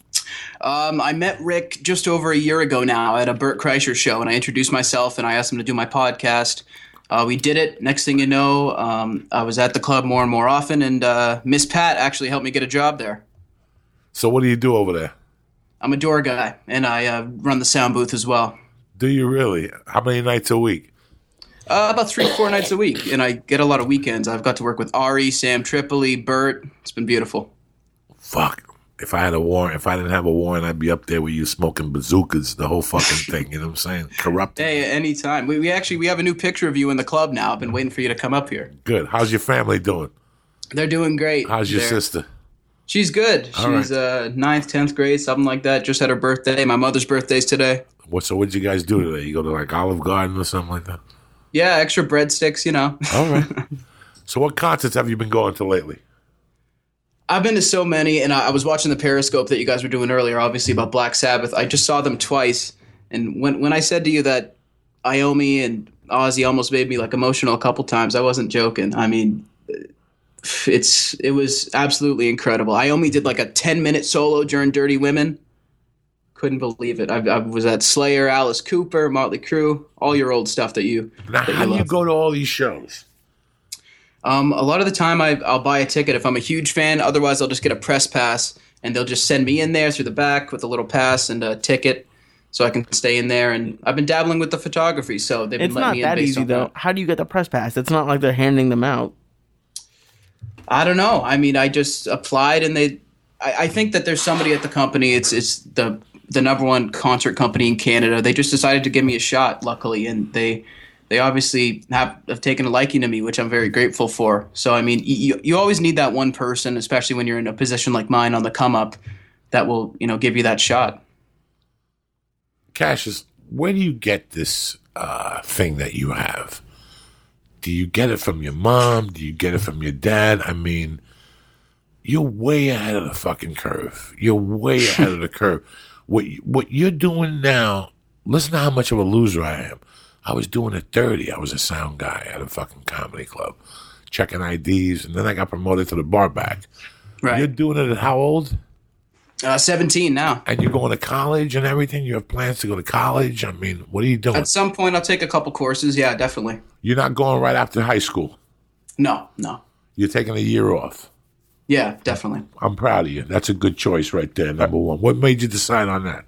Um, I met Rick just over a year ago now at a Burt Kreischer show, and I introduced myself, and I asked him to do my podcast. Uh, we did it. Next thing you know, um, I was at the club more and more often, and uh, Miss Pat actually helped me get a job there. So what do you do over there? I'm a door guy, and I uh, run the sound booth as well. Do you really? How many nights a week? Uh, about three, four nights a week, and I get a lot of weekends. I've got to work with Ari, Sam Tripoli, Bert. It's been beautiful. Fuck. If I had a warrant, if I didn't have a warrant, I'd be up there with you smoking bazookas, the whole fucking thing. You know what I'm saying? Corrupted. Hey, anytime. We, we actually we have a new picture of you in the club now. I've been waiting for you to come up here. Good. How's your family doing? They're doing great. How's your They're- sister? She's good. All She's uh ninth, tenth grade, something like that. Just had her birthday. My mother's birthday's today. What? So what did you guys do today? You go to like Olive Garden or something like that? Yeah, extra breadsticks, you know. All right. So what concerts have you been going to lately? I've been to so many, and I, I was watching the Periscope that you guys were doing earlier, obviously, about Black Sabbath. I just saw them twice, and when when I said to you that Iommi and Ozzy almost made me like emotional a couple times, I wasn't joking. I mean, it's it was absolutely incredible. Iommi did like a ten minute solo during Dirty Women. Couldn't believe it. I, I was at Slayer, Alice Cooper, Motley Crue, all your old stuff that you. Now, that how do you love. go to all these shows? Um, a lot of the time, I, I'll buy a ticket if I'm a huge fan. Otherwise, I'll just get a press pass, and they'll just send me in there through the back with a little pass and a ticket, so I can stay in there. And I've been dabbling with the photography, so they've been It's letting not me in that based easy on though. that. How do you get the press pass? It's not like they're handing them out. I don't know. I mean, I just applied, and they. I, I think that there's somebody at the company. It's it's the the number one concert company in Canada. They just decided to give me a shot, luckily, and they. They obviously have, have taken a liking to me, which I'm very grateful for. So, I mean, you, you always need that one person, especially when you're in a position like mine on the come up, that will, you know, give you that shot. Cassius, where do you get this uh, thing that you have? Do you get it from your mom? Do you get it from your dad? I mean, you're way ahead of the fucking curve. You're way ahead of the curve. What what you're doing now, listen to how much of a loser I am. I was doing at thirty. I was a sound guy at a fucking comedy club, checking I Ds, and then I got promoted to the bar back. Right. You're doing it at how old? Uh, seventeen now. And you're going to college and everything? You have plans to go to college? I mean, what are you doing? At some point, I'll take a couple courses. Yeah, definitely. You're not going right after high school. No, no. You're taking a year off. Yeah, definitely. I'm proud of you. That's a good choice right there, number one. What made you decide on that?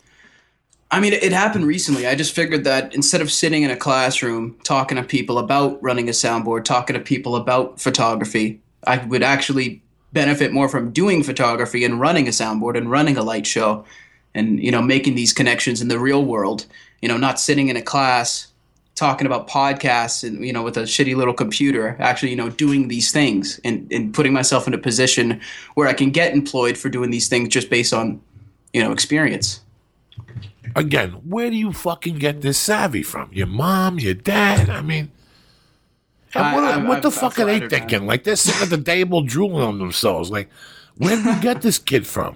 I mean, it happened recently. I just figured that instead of sitting in a classroom talking to people about running a soundboard, talking to people about photography, I would actually benefit more from doing photography and running a soundboard and running a light show and, you know, making these connections in the real world, you know, not sitting in a class talking about podcasts and, you know, with a shitty little computer, actually, you know, doing these things and, and putting myself in a position where I can get employed for doing these things just based on, you know, experience. Again, where do you fucking get this savvy from? Your mom, your dad? I mean, and I- what, I- what the I've- fuck I've are they flattered, thinking? man. Like, they're sitting at the table drooling on themselves. Like, where did you get this kid from?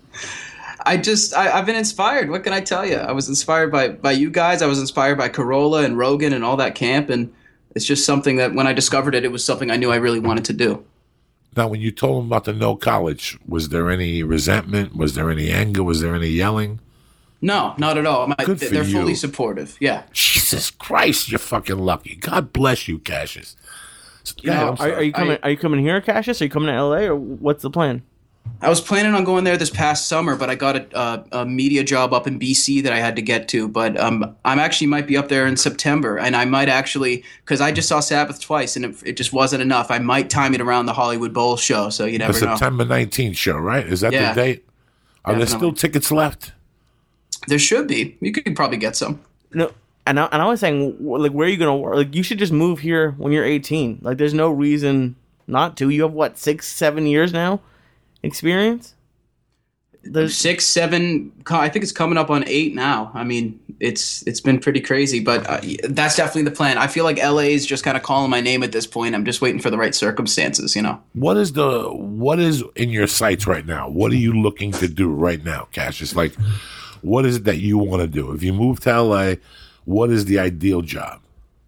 I just, I, I've been inspired. What can I tell you? I was inspired by, by you guys. I was inspired by Corolla and Rogan and all that camp. And it's just something that when I discovered it, it was something I knew I really wanted to do. Now, when you told them about the no college, was there any resentment? Was there any anger? Was there any yelling? No, not at all. My, Good for they're you. fully supportive. Yeah. Jesus Christ, you're fucking lucky. God bless you, Cassius. So, You yeah, know, I'm Are, sorry. are you coming? I- are you coming here, Cassius? Are you coming to L A, or what's the plan? I was planning on going there this past summer, but I got a, a, a media job up in B C that I had to get to. But um, I'm actually might be up there in September, and I might actually, because I just saw Sabbath twice, and it, it just wasn't enough. I might time it around the Hollywood Bowl show, so you the never know. September nineteenth show, right? Is that Yeah. the date? Are there Definitely. still tickets left? There should be. You could probably get some. No, and I, and I was saying, wh- like, where are you gonna work? Like, you should just move here when you're eighteen. Like, there's no reason not to. You have what, six, seven years now, experience. There's Six, seven. co- I think it's coming up on eight now. I mean, it's it's been pretty crazy, but uh, that's definitely the plan. I feel like L A is just kind of calling my name at this point. I'm just waiting for the right circumstances, you know. What is the what is in your sights right now? What are you looking to do right now, Cassius? Like, what is it that you want to do? If you move to L A, what is the ideal job?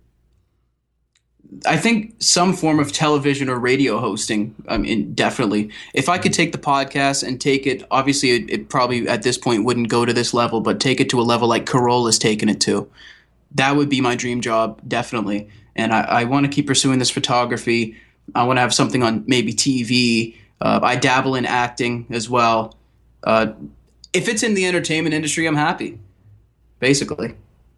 I think some form of television or radio hosting. I mean, definitely. If I could take the podcast and take it, obviously, it, it probably at this point wouldn't go to this level, but take it to a level like Corolla's taken it to. That would be my dream job, definitely. And I, I want to keep pursuing this photography. I want to have something on maybe T V. Uh, I dabble in acting as well. Uh, if it's in the entertainment industry, I'm happy, basically.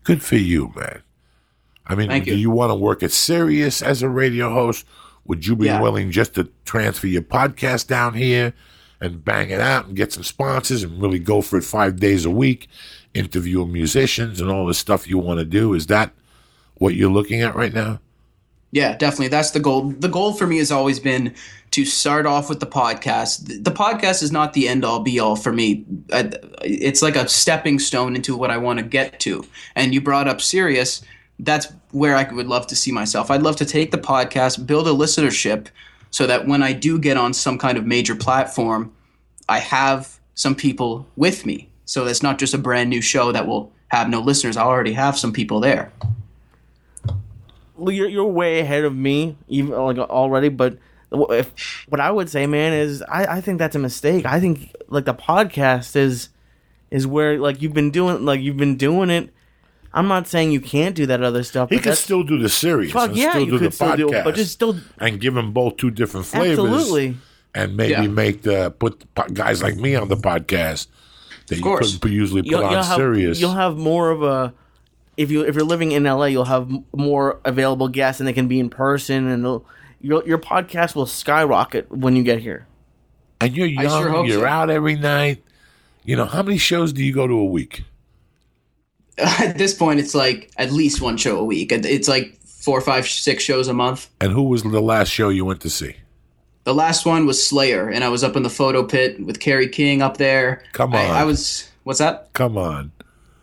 Good for you, man. I mean, Thank do you. you want to work at Sirius as a radio host? Would you be Yeah. willing just to transfer your podcast down here and bang it out and get some sponsors and really go for it five days a week, interview musicians and all the stuff you want to do? Is that what you're looking at right now? Yeah, definitely. That's the goal. The goal for me has always been to start off with the podcast. The- The podcast is not the end all be all for me. I- It's like a stepping stone into what I want to get to. And you brought up Sirius. That's where I would love to see myself. I'd love to take the podcast, build a listenership so that when I do get on some kind of major platform, I have some people with me. So that's not just a brand new show that will have no listeners. I already have some people there. Well, you're you're way ahead of me, even like already. But if what I would say, man, is I, I think that's a mistake. I think like the podcast is is where like you've been doing like you've been doing it. I'm not saying you can't do that other stuff. He but could that's- still do the series Fuck and yeah, still you do the could still do it, podcast but just still and give them both two different flavors. Absolutely. And maybe Yeah. make the put the po- guys like me on the podcast that you course. couldn't put- usually put you'll, on you'll have Sirius. you'll have more of a if you if you're living in L A, you'll have m- more available guests and they can be in person, and they'll- your your podcast will skyrocket when you get here. and you're I sure young, hope you're so. out every night. You know, how many shows do you go to a week? At this point, it's like at least one show a week. It- It's like four, five, six shows a month. And who was the last show you went to see? The last one was Slayer, and I was up in the photo pit with Kerry King up there. Come I, on. I was. What's that? Come on.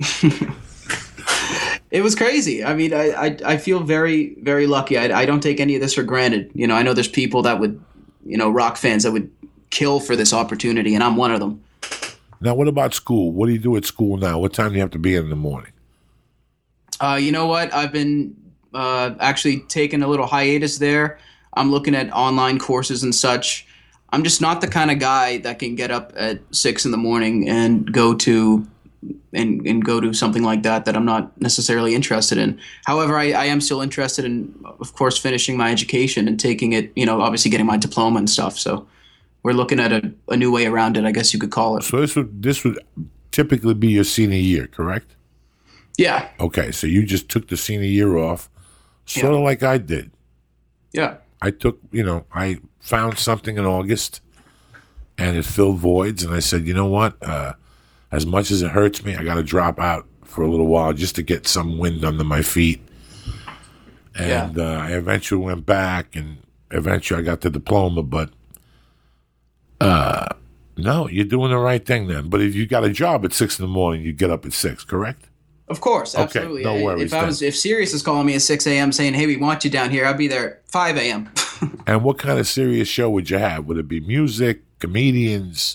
It was crazy. I mean, I I, I feel very very lucky. I, I don't take any of this for granted. You know, I know there's people that would, you know, rock fans that would kill for this opportunity, and I'm one of them. Now, what about school? What do you do at school now? What time do you have to be in in the morning? Uh, you know what? I've been uh, actually taking a little hiatus there. I'm looking at online courses and such. I'm just not the kind of guy that can get up at six in the morning and go to and, and go to something like that that I'm not necessarily interested in. However, I, I am still interested in, of course, finishing my education and taking it, you know, obviously getting my diploma and stuff. So we're looking at a, a new way around it, I guess you could call it. So this would this would typically be your senior year, correct? Yeah. Okay, so you just took the senior year off, sort of Yeah. like I did. Yeah. I took, you know, I found something in August, and it filled voids, and I said, you know what? Uh, as much as it hurts me, I got to drop out for a little while just to get some wind under my feet. And uh, I eventually went back, and eventually I got the diploma, but uh, no, you're doing the right thing then. But if you got a job at six in the morning, you get up at six, correct? Of course, Okay, absolutely. no I- worries If I then. was, if Sirius is calling me at six a.m. saying, "Hey, we want you down here," I'd be there at five a.m. And what kind of serious show would you have? Would it be music, comedians,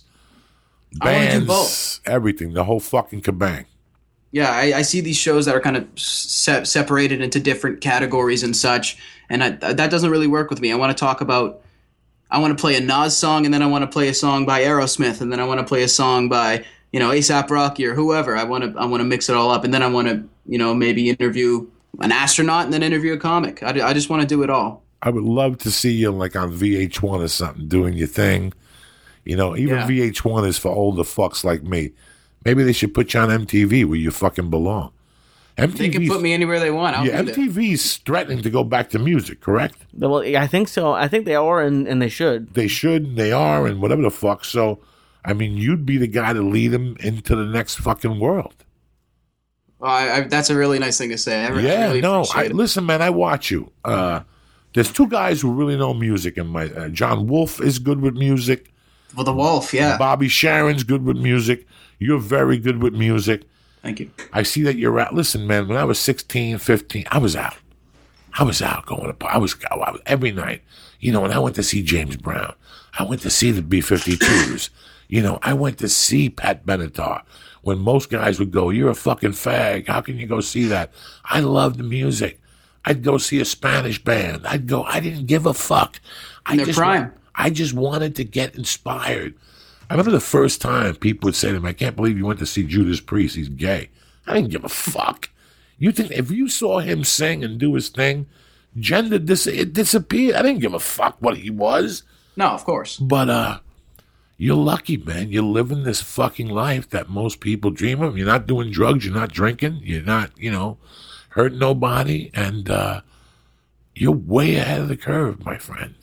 I wanna do bands, both. everything, the whole fucking kabang? Yeah, I, I see these shows that are kind of se- separated into different categories and such, and I, that doesn't really work with me. I want to talk about, I want to play a Nas song, and then I want to play a song by Aerosmith, and then I want to play a song by, you know, A$AP Rocky or whoever. I want to I want to mix it all up, and then I want to, you know, maybe interview an astronaut and then interview a comic. I, I just want to do it all. I would love to see you like on V H one or something doing your thing. You know, even Yeah. V H one is for older fucks like me. Maybe they should put you on M T V where you fucking belong. They M T can V, put me anywhere they want. I'll yeah, be there. M T V's threatening to go back to music, correct? Well, I think so. I think they are, and, and they should. They should, they are, and whatever the fuck. So, I mean, you'd be the guy to lead them into the next fucking world. Well, I, I, that's a really nice thing to say. I, re- I Yeah, really no. I, appreciate it. listen, man, I watch you. Uh, there's two guys who really know music. In my uh, John Wolfe is good with music. Well, the Wolf, yeah. Bobby Sharon's good with music. You're very good with music. Thank you. I see that you're out. Listen, man, when I was sixteen, fifteen, I was out. I was out going to I was, I was every night. You know, when I went to see James Brown, I went to see the B fifty-twos. You know, I went to see Pat Benatar. When most guys would go, "You're a fucking fag. How can you go see that?" I loved the music. I'd go see a Spanish band. I'd go. I didn't give a fuck. I In their just prime. wa- I just wanted to get inspired. I remember the first time people would say to me, "I can't believe you went to see Judas Priest. He's gay." I didn't give a fuck. You think if you saw him sing and do his thing, gender dis- it disappeared. I didn't give a fuck what he was. No, of course. But uh, you're lucky, man. You're living this fucking life that most people dream of. You're not doing drugs. You're not drinking. You're not, you know, hurting nobody. And uh, you're way ahead of the curve, my friend.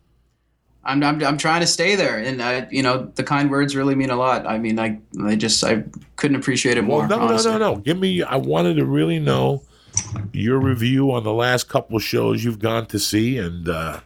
I'm, I'm I'm trying to stay there, and I, you know, the kind words really mean a lot. I mean, I I just I couldn't appreciate it more. Well, no, honestly. no, no, no. Give me. I wanted to really know your review on the last couple shows you've gone to see, and uh,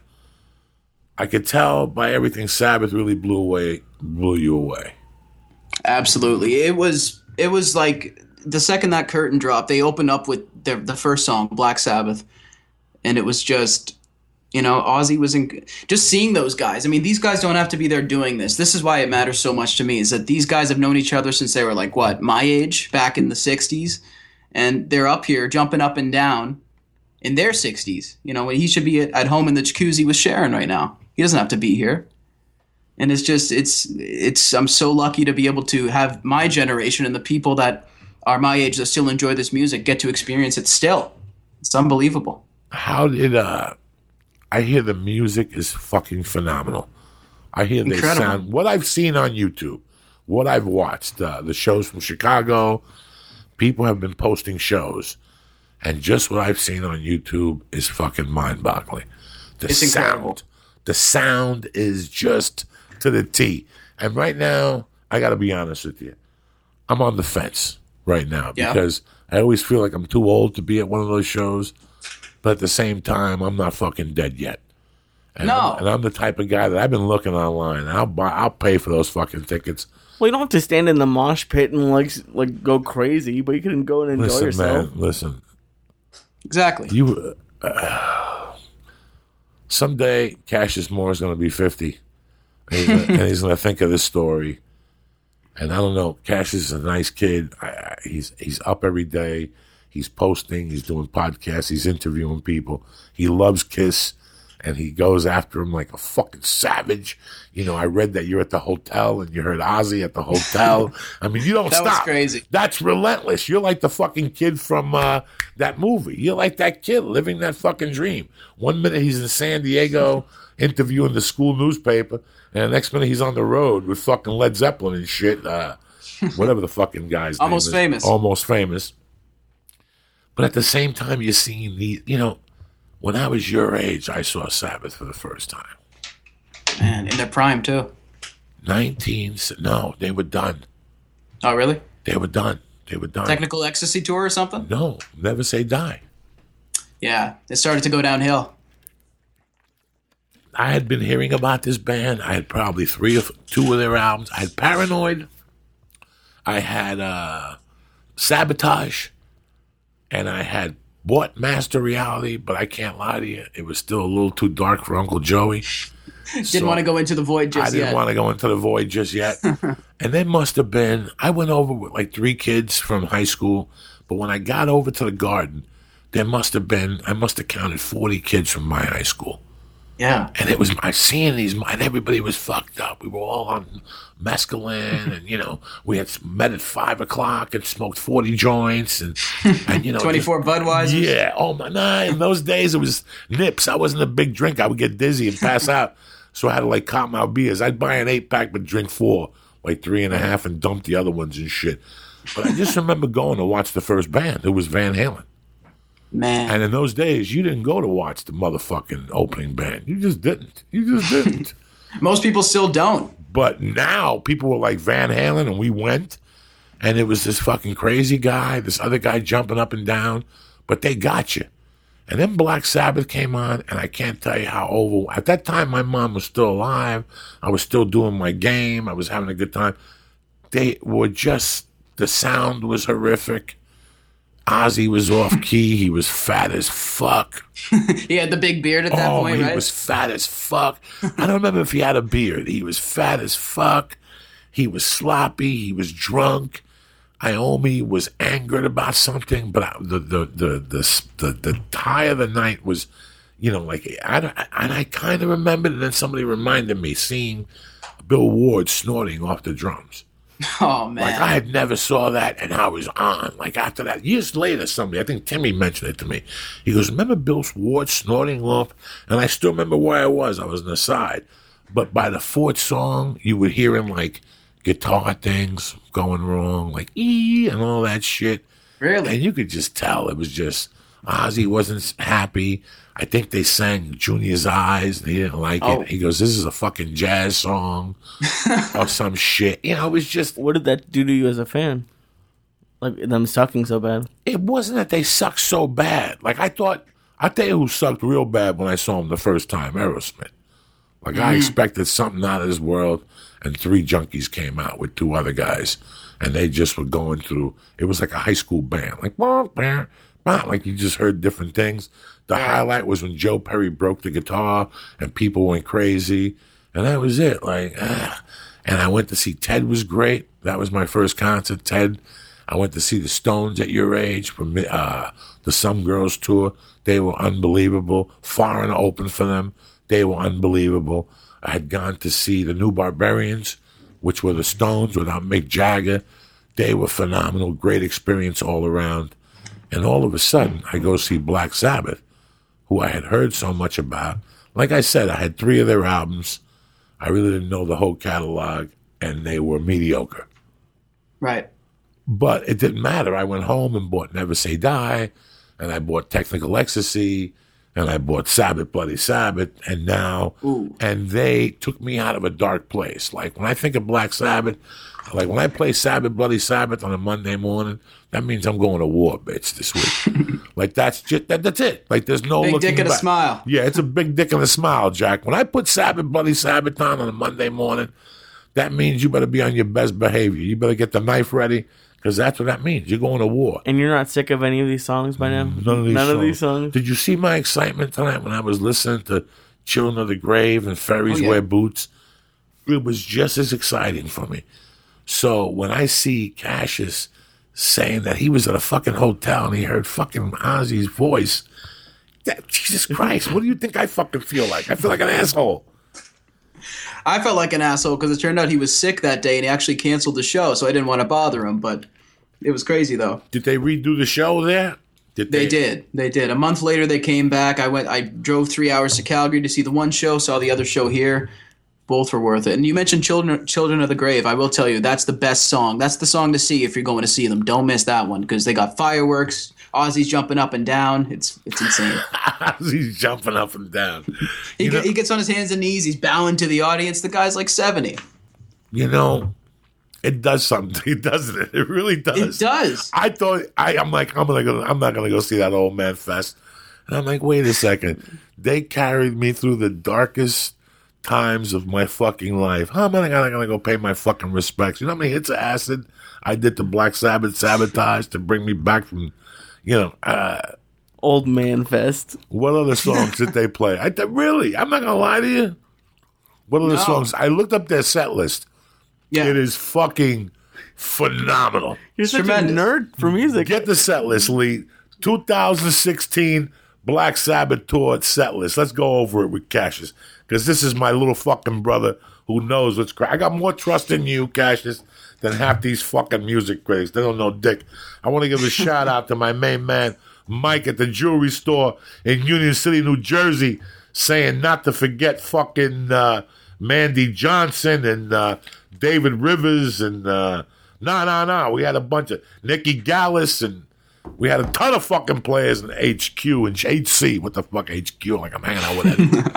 I could tell by everything Sabbath really blew away, blew you away. Absolutely, it was it was like the second that curtain dropped, they opened up with the the first song, Black Sabbath, and it was just. You know, Ozzy was in just seeing those guys. I mean, these guys don't have to be there doing this. This is why it matters so much to me is that these guys have known each other since they were like, what, my age back in the sixties. And they're up here jumping up and down in their sixties. You know, he should be at, at home in the jacuzzi with Sharon right now. He doesn't have to be here. And it's just, it's, it's, I'm so lucky to be able to have my generation and the people that are my age that still enjoy this music get to experience it still. It's unbelievable. How did, uh, I hear the music is fucking phenomenal. I hear they Incredible. sound, what I've seen on YouTube, what I've watched, uh, the shows from Chicago, people have been posting shows, and just what I've seen on YouTube is fucking mind-boggling. The It's sound, incredible. the sound is just to the T. And right now, I got to be honest with you, I'm on the fence right now Yeah. because I always feel like I'm too old to be at one of those shows. But at the same time, I'm not fucking dead yet. And No. I'm, and I'm the type of guy that I've been looking online. And I'll buy, I'll pay for those fucking tickets. Well, you don't have to stand in the mosh pit and like s- like go crazy, but you can go and enjoy Listen, yourself. man, listen. Exactly. You uh, someday, Cassius Moore is going to be fifty, and he's gonna, and he's going to think of this story. And I don't know. Cassius is a nice kid. I, I, he's he's up every day. He's posting. He's doing podcasts. He's interviewing people. He loves Kiss, and he goes after him like a fucking savage. You know, I read that you're at the hotel and you heard Ozzy at the hotel. I mean, you don't That was stop. crazy. That's relentless. You're like the fucking kid from uh, that movie. You're like that kid living that fucking dream. One minute he's in San Diego interviewing the school newspaper, and the next minute he's on the road with fucking Led Zeppelin and shit. Uh, whatever the fucking guy's name Almost is. Famous. Almost Famous. But at the same time, you're seeing the, you know, when I was your age, I saw Sabbath for the first time. Man, in their prime, too. nineteen, no, they were done. Oh, really? They were done. They were done. Technical Ecstasy Tour or something? No, Never Say Die. Yeah, it started to go downhill. I had been hearing about this band. I had probably three or f- two of their albums. I had Paranoid. I had uh, Sabotage. And I had bought Master Reality, but I can't lie to you. It was still a little too dark for Uncle Joey. Didn't So want to go into the void just I didn't yet. want to go into the void just yet. And there must have been, I went over with like three kids from high school. But when I got over to the Garden, there must have been, I must have counted forty kids from my high school. Yeah. And it was, I seeing these, and everybody was fucked up. We were all on mescaline, and, you know, we had met at five o'clock and smoked forty joints, and, and you know. twenty-four just- Budweisers? Yeah. Oh, my, nah, in those days, it was nips. I wasn't a big drinker. I would get dizzy and pass out. So I had to, like, count my beers. I'd buy an eight-pack, but drink four, like three and a half, and dump the other ones and shit. But I just remember going to watch the first band. It was Van Halen. Man. And in those days, you didn't go to watch the motherfucking opening band. You just didn't. You just didn't. Most people still don't. But now people were like Van Halen, and we went, and it was this fucking crazy guy, this other guy jumping up and down, but they got you. And then Black Sabbath came on, and I can't tell you how over. At that time, my mom was still alive. I was still doing my game. I was having a good time. They were just, the sound was horrific. Ozzy was off key. He was fat as fuck. He had the big beard at that Oh, point, he right? was fat as fuck. I don't remember if he had a beard. He was fat as fuck. He was sloppy. He was drunk. Iommi was angered about something, but I, the, the, the, the, the, the high of the night was, you know, like, I, don't- and I kind of remembered, and then somebody reminded me seeing Bill Ward snorting off the drums. Oh, man. Like, I had never saw that, and I was on. Like, after that, years later, somebody, I think Timmy mentioned it to me. He goes, remember Bill Ward snorting off? And I still remember where I was. I was on the side. But by the fourth song, you would hear him like guitar things going wrong, like ee and all that shit. Really? And you could just tell it was just Ozzy wasn't happy. I think they sang Junior's Eyes and he didn't like Oh. it. He goes, "This is a fucking jazz song or some shit." You know, it was just, What did that do to you as a fan? Like them sucking so bad. it wasn't that they sucked so bad. Like I thought, I tell you who sucked real bad when I saw him the first time, Aerosmith. Like I expected something out of this world, and Three Junkies came out with two other guys, and they just were going through. It was like a high school band, like bah, bah, bah, like you just heard different things. The highlight was when Joe Perry broke the guitar, and people went crazy, and that was it. Like, ah. And I went to see Ted was great. That was my first concert, Ted. I went to see the Stones at your age from uh, the Some Girls tour. They were unbelievable. Foreign opened for them. They were unbelievable. I had gone to see the New Barbarians, which were the Stones without Mick Jagger. They were phenomenal. Great experience all around. And all of a sudden, I go see Black Sabbath, who I had heard so much about. Like I said, I had three of their albums. I really didn't know the whole catalog, and they were mediocre. Right. But it didn't matter. I went home and bought Never Say Die, and I bought Technical Ecstasy, and I bought Sabbath, Bloody Sabbath, and now, Ooh. and they took me out of a dark place. Like when I think of Black Sabbath, like when I play Sabbath, Bloody Sabbath on a Monday morning, that means I'm going to war, bitch, this week. Like that's just, that, that's it. Like there's no Big looking dick and a back. smile. Yeah, it's a big dick and a smile, Jack. When I put Sabbath, Bloody Sabbath on on a Monday morning, that means you better be on your best behavior. You better get the knife ready, because that's what that means. You're going to war. And you're not sick of any of these songs by now? None of these None songs. of these songs? Did you see my excitement tonight when I was listening to Children of the Grave and Fairies Oh, yeah. Wear Boots? It was just as exciting for me. So when I see Cassius saying that he was at a fucking hotel and he heard fucking Ozzy's voice, that, Jesus Christ, what do you think I fucking feel like? I feel like an asshole. I felt like an asshole because it turned out he was sick that day and he actually canceled the show, so I didn't want to bother him. But it was crazy though. Did they redo the show there? Did They did. They did. A month later, they came back. I went. I drove three hours to Calgary to see the one show. Saw the other show here. Both were worth it. And you mentioned "Children, Children of the Grave." I will tell you, that's the best song. That's the song to see if you're going to see them. Don't miss that one because they got fireworks. Ozzy's jumping up and down. It's it's insane. He's jumping up and down. He, You know- get, he gets on his hands and knees. He's bowing to the audience. The guy's like seventy. You know, it does something, doesn't it? It really does. It does. I thought I, I'm like I'm gonna go. I'm not gonna go see that old man fest. And I'm like, wait a second. They carried me through the darkest times of my fucking life. How am I gonna, gonna go pay my fucking respects? You know how many hits of acid I did to Black Sabbath Sabotage to bring me back from, you know, uh, Old Man Fest. what other songs did they play? I th- really, I'm not gonna lie to you. What other No. songs? I looked up their set list. Yeah. It is fucking phenomenal. You're such tremendous. a nerd for music. Get the set list, Lee. two thousand sixteen Black Sabbath tour set list. Let's go over it with Cassius, because this is my little fucking brother who knows what's crack. I got more trust in you, Cassius, than half these fucking music critics. They don't know dick. I want to give a shout out to my main man, Mike, at the jewelry store in Union City, New Jersey, saying not to forget fucking uh, Mandy Johnson and uh, David Rivers and uh, no, no, no. We had a bunch of Nikki Gallus and we had a ton of fucking players in H Q and H C. What the fuck, H Q? Like I'm hanging out with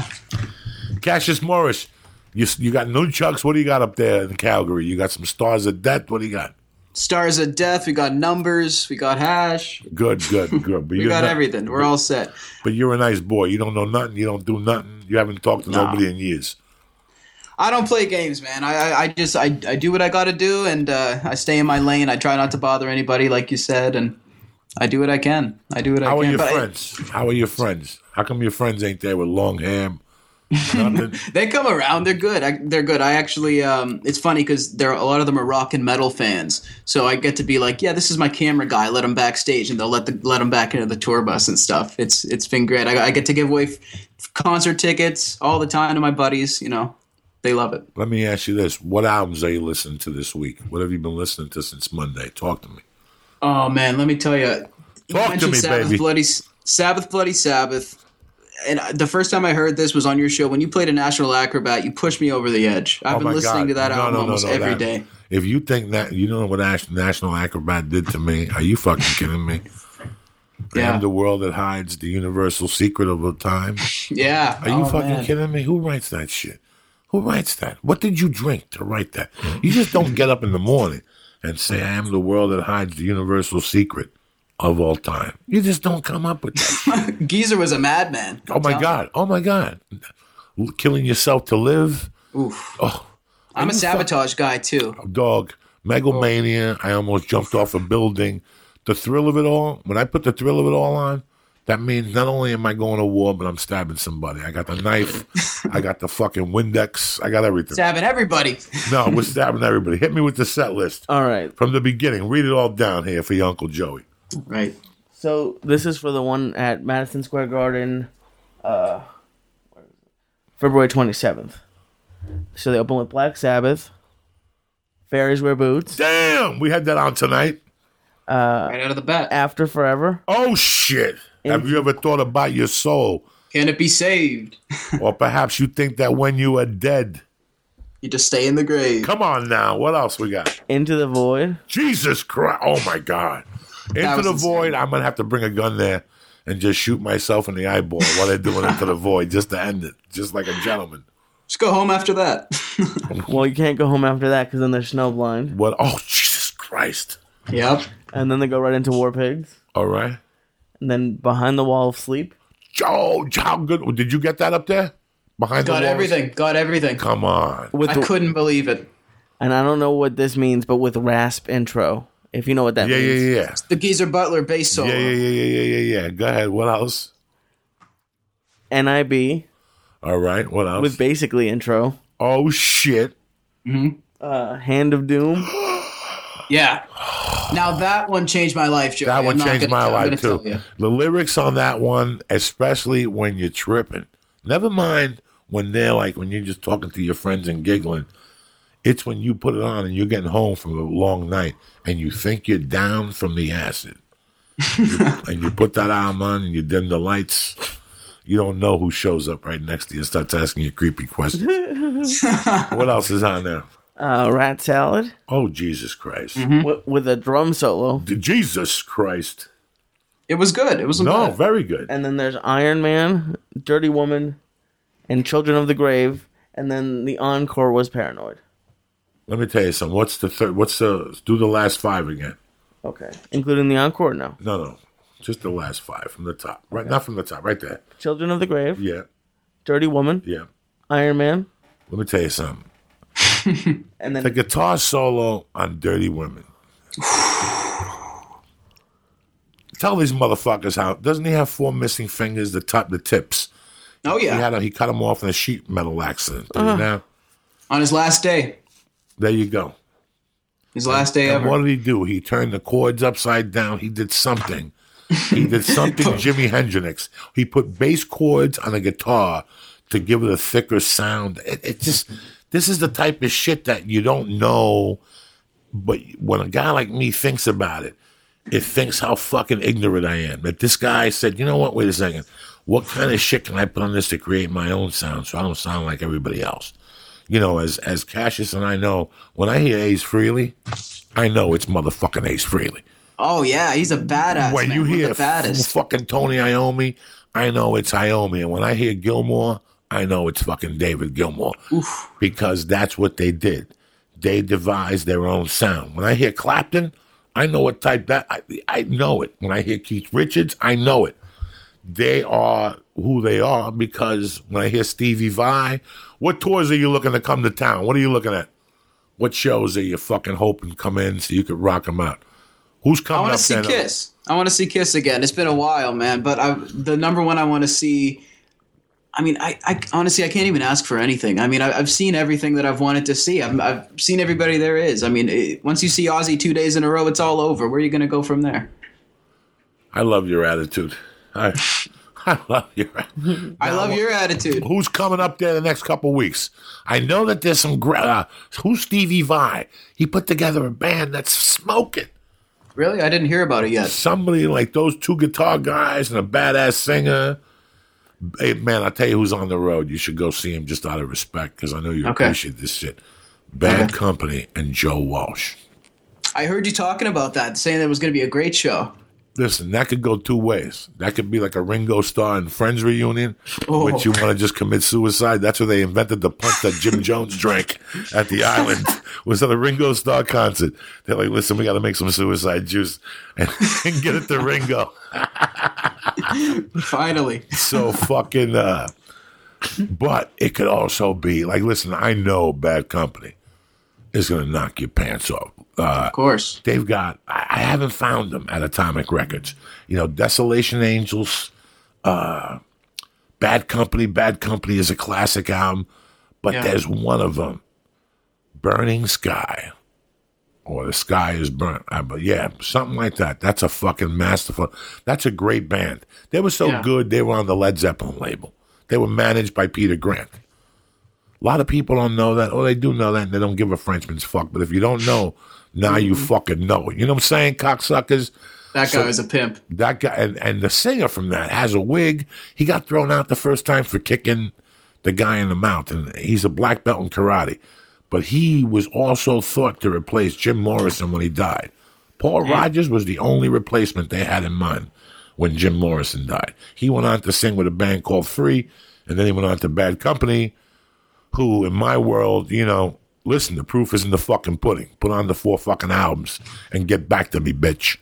it. Cassius Morris, you you got nunchucks. What do you got up there in Calgary? You got some Stars of Death. What do you got? Stars of Death. We got Numbers. We got Hash. Good, good, good. But We you're got not- everything. We're all set. But you're a nice boy. You don't know nothing. You don't do nothing. You haven't talked to No. nobody in years. I don't play games, man. I I, I just I, I do what I got to do, and uh, I stay in my lane. I try not to bother anybody, like you said, and I do what I can. I do what I How are can. your but I- friends? How are your friends? How come your friends ain't there with long hair? Nothing. they come around. They're good. I, they're good. I actually, um, it's funny because there a lot of them are rock and metal fans. So I get to be like, yeah, this is my camera guy. Let him backstage, and they'll let the let him back into the tour bus and stuff. It's it's been great. I, I get to give away f- concert tickets all the time to my buddies. You know, they love it. Let me ask you this: what albums are you listening to this week? What have you been listening to since Monday? Talk to me. Oh man, let me tell you. Talk to me, Sabbath baby. Bloody Sabbath, Bloody Sabbath. and the first time I heard this was on your show when you played a National Acrobat. You pushed me over the edge. I've Oh, been my listening God. to that No, album no, no, almost no, every that- day. If you think that, you know what Ash- National Acrobat did to me, are you fucking kidding me? I Yeah. am the world that hides the universal secret of the time. Yeah. Are you Oh, fucking man. kidding me? Who writes that shit? Who writes that? What did you drink to write that? You just don't get up in the morning and say, I am the world that hides the universal secret of all time. You just don't come up with that shit. Geezer was a madman. Oh, my God. Oh, my God. Killing yourself to live. Oof. Oh, I'm a sabotage guy too. dog. Megalomania. I almost jumped off a building. The thrill of it all, when I put the thrill of it all on, that means not only am I going to war, but I'm stabbing somebody. I got the knife. I got the fucking Windex. I got everything. Stabbing everybody. No, we're stabbing everybody. Hit me with the set list All right. from the beginning. Read it all down here for your Uncle Joey. Right. So this is for the one at Madison Square Garden, uh, February twenty-seventh. So they open with Black Sabbath, Fairies Wear Boots, Damn, we had that on tonight. Right out of the bat. After Forever, Oh, shit. Have you ever thought about your soul? Can it be saved? Or perhaps you think that when you are dead. You just stay in the grave. Come on now. What else we got? Into the Void, Jesus Christ. Oh, my God. Into was the insane. void. I'm going to have to bring a gun there and just shoot myself in the eyeball while they're doing Into the Void just to end it. Just like a gentleman. Just go home after that. Well, you can't go home after that because then they're snowblind. What? Oh, Jesus Christ. Yep. And then they go right into War Pigs. All right. And then Behind the Wall of Sleep. Joe, how good. Did you get that up there? Behind Got the walls? everything. Got everything. Come on. With I the, couldn't believe it. and I don't know what this means, but with rasp intro. If you know what that Yeah, means. yeah, yeah. The Geezer Butler bass solo. Yeah, yeah, yeah, yeah, yeah, yeah, yeah. Go ahead. What else? N I B All right. What else? with basically intro. oh, shit. Uh, Hand of Doom. Yeah. Now that one changed my life, Joey. That one I'm not changed gonna my tell- I'm life, gonna too. tell you. The lyrics on that one, especially when you're tripping. Never mind when they're like, when you're just talking to your friends and giggling. It's when you put it on and you're getting home from a long night and you think you're down from the acid. You- and you put that album on and you dim the lights. You don't know who shows up right next to you and starts asking you creepy questions. What else is on there? Uh, Rat Salad. Oh, Jesus Christ. With, with a drum solo. Jesus Christ. It was good. It wasn't No, bad. very good. And then there's Iron Man, Dirty Woman, and Children of the Grave. And then the encore was Paranoid. Let me tell you something. What's the third? What's the? Do the last five again. Okay. Including the encore? No. No, no, just the last five from the top. Right, not from the top. Right there. Children of the Grave, Yeah, Dirty Woman, yeah. Iron Man, Let me tell you something. and then The guitar solo on "Dirty Women." Tell these motherfuckers how. Doesn't he have four missing fingers? The top, the tips. Oh, He yeah. had. A, he cut them off in a sheet metal accident. Did he now? On his last day. There you go. His last day And ever. what did he do? He turned the chords upside down. He did something. He did something Jimi Hendrix. He put bass chords on a guitar to give it a thicker sound. It, it just, this is the type of shit that you don't know, but when a guy like me thinks about it, it thinks how fucking ignorant I am. That this guy said, you know what, wait a second. What kind of shit can I put on this to create my own sound so I don't sound like everybody else? You know, as as Cassius and I know, when I hear Ace Frehley, I know it's motherfucking Ace Frehley. Oh, yeah. He's a badass. When man. you One of hear the baddest. f- fucking Tony Iommi, I know it's Iommi. And when I hear Gilmore, I know it's fucking David Gilmour. Because that's what they did. They devised their own sound. When I hear Clapton, I know what type that, I, I know it. When I hear Keith Richards, I know it. They are who they are because when I hear Stevie Vai, what tours are you looking to come to town? What are you looking at? What shows are you fucking hoping come in so you could rock them out? Who's I coming want up to see there? Kiss. I want to see Kiss again. It's been a while, man. But I, the number one I want to see. I mean, I, I honestly I can't even ask for anything. I mean, I, I've seen everything that I've wanted to see. I've, I've seen everybody there is. I mean, it, once you see Ozzy two days in a row, it's all over. Where are you going to go from there? I love your attitude. I, I love your attitude. I love your attitude. Who's coming up there the next couple weeks? I know that there's some. Gra- uh, who's Stevie Vai? He put together a band that's smoking. Really, I didn't hear about it yet. Somebody like those two guitar guys and a badass singer. Hey, man, I'll tell you who's on the road. You should go see him just out of respect because I know you Okay. appreciate this shit. Bad Okay. Company and Joe Walsh. I heard you talking about that, saying that it was going to be a great show. Listen, that could go two ways. That could be like a Ringo Starr and Friends reunion, Oh. which you want to just commit suicide. That's where they invented the punch that Jim Jones drank at the island. Was at a Ringo Starr concert. They're like, listen, we got to make some suicide juice and, and get it to Ringo. Finally. So fucking, uh, but it could also be like, listen, I know Bad Company is going to knock your pants off. Uh, Of course. They've got, I, I haven't found them at Atomic Records. You know, Desolation Angels, uh, Bad Company. Bad Company is a classic album, but Yeah. there's one of them, Burning Sky, or The Sky is Burnt. Uh, but yeah, something like that. That's a fucking masterful, that's a great band. They were so Yeah. good, they were on the Led Zeppelin label. They were managed by Peter Grant. A lot of people don't know that, or they do know that, and they don't give a Frenchman's fuck. But if you don't know, now you fucking know. You know what I'm saying, cocksuckers? That guy So- was a pimp. That guy, and, and the singer from that has a wig. He got thrown out the first time for kicking the guy in the mouth, and he's a black belt in karate. But he was also thought to replace Jim Morrison when he died. Paul Rogers was the only replacement they had in mind when Jim Morrison died. He went on to sing with a band called Free, and then he went on to Bad Company, who, in my world, you know, listen, the proof is in the fucking pudding. Put on the four fucking albums and get back to me, bitch.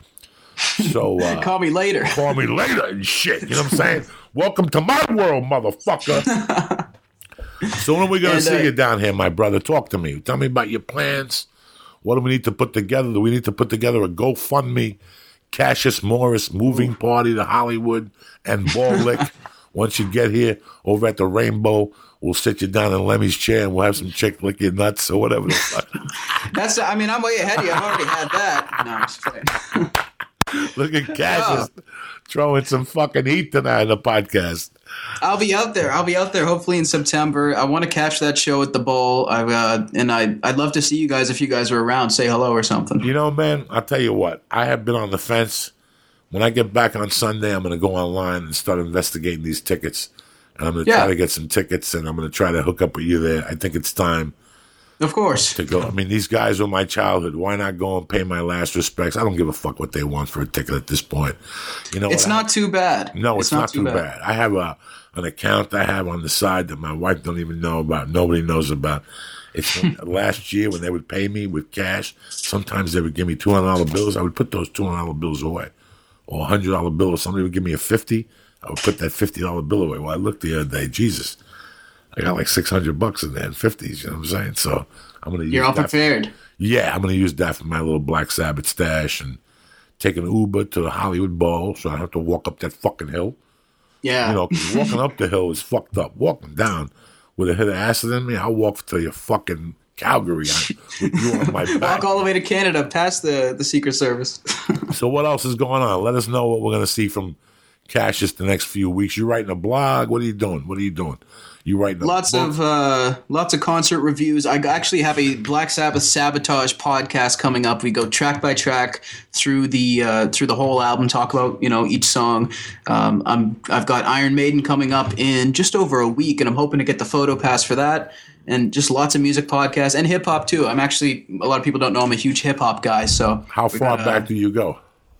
So, uh, Call me later. call me later and shit. You know what I'm saying? Welcome to my world, motherfucker. So when are we going to And, see uh, you down here, my brother? Talk to me. Tell me about your plans. What do we need to put together? Do we need to put together a GoFundMe, Cassius Morris moving party to Hollywood and Ball Lick? Once you get here over at the Rainbow, we'll sit you down in Lemmy's chair and we'll have some chick lick your nuts or whatever the fuck. That's. I mean, I'm way ahead of you. I've already had that. No, I'm just playing. Look at Cassius throwing some fucking heat tonight in the podcast. I'll be out there. I'll be out there hopefully in September. I want to catch that show at the Bowl. I uh, and I I'd love to see you guys if you guys are around. Say hello or something. You know, man, I'll tell you what. I have been on the fence. When I get back on Sunday, I'm going to go online and start investigating these tickets. And I'm going to Yeah. try to get some tickets, and I'm going to try to hook up with you there. I think it's time Of course. to go. I mean, these guys were my childhood. Why not go and pay my last respects? I don't give a fuck what they want for a ticket at this point. You know, It's what I- not too bad. No, it's, not, too bad. I have a an account I have on the side that my wife don't even know about. Nobody knows about. It's when- last year when they would pay me with cash. Sometimes they would give me two hundred dollar bills. I would put those two hundred dollar bills away, or a hundred dollar bill. Or somebody would give me a fifty. I would put that fifty dollar bill away. Well, I looked the other day. Jesus, I got like six hundred bucks in there in fifties. You know what I'm saying? So I'm gonna use You're all that. prepared. Yeah, I'm going to use that for my little Black Sabbath stash and take an Uber to the Hollywood Bowl so I don't have to walk up that fucking hill. Yeah. You know, 'cause walking up the hill is fucked up. Walking down with a hit of acid in me, I'll walk to your fucking Calgary on, with you on my back. Walk all the way to Canada past the, the Secret Service. So what else is going on? Let us know what we're going to see from Cassius the next few weeks. You writing a blog? What are you doing? What are you doing? You writing a Lots book? of uh, lots of concert reviews. I actually have a Black Sabbath Sabotage podcast coming up. We go track by track through the uh, through the whole album. Talk about you know each song. Um, I'm I've got Iron Maiden coming up in just over a week, and I'm hoping to get the photo pass for that. And just lots of music podcasts and hip hop too. I'm actually a lot of people don't know I'm a huge hip hop guy. So How we far got, uh, back do you go?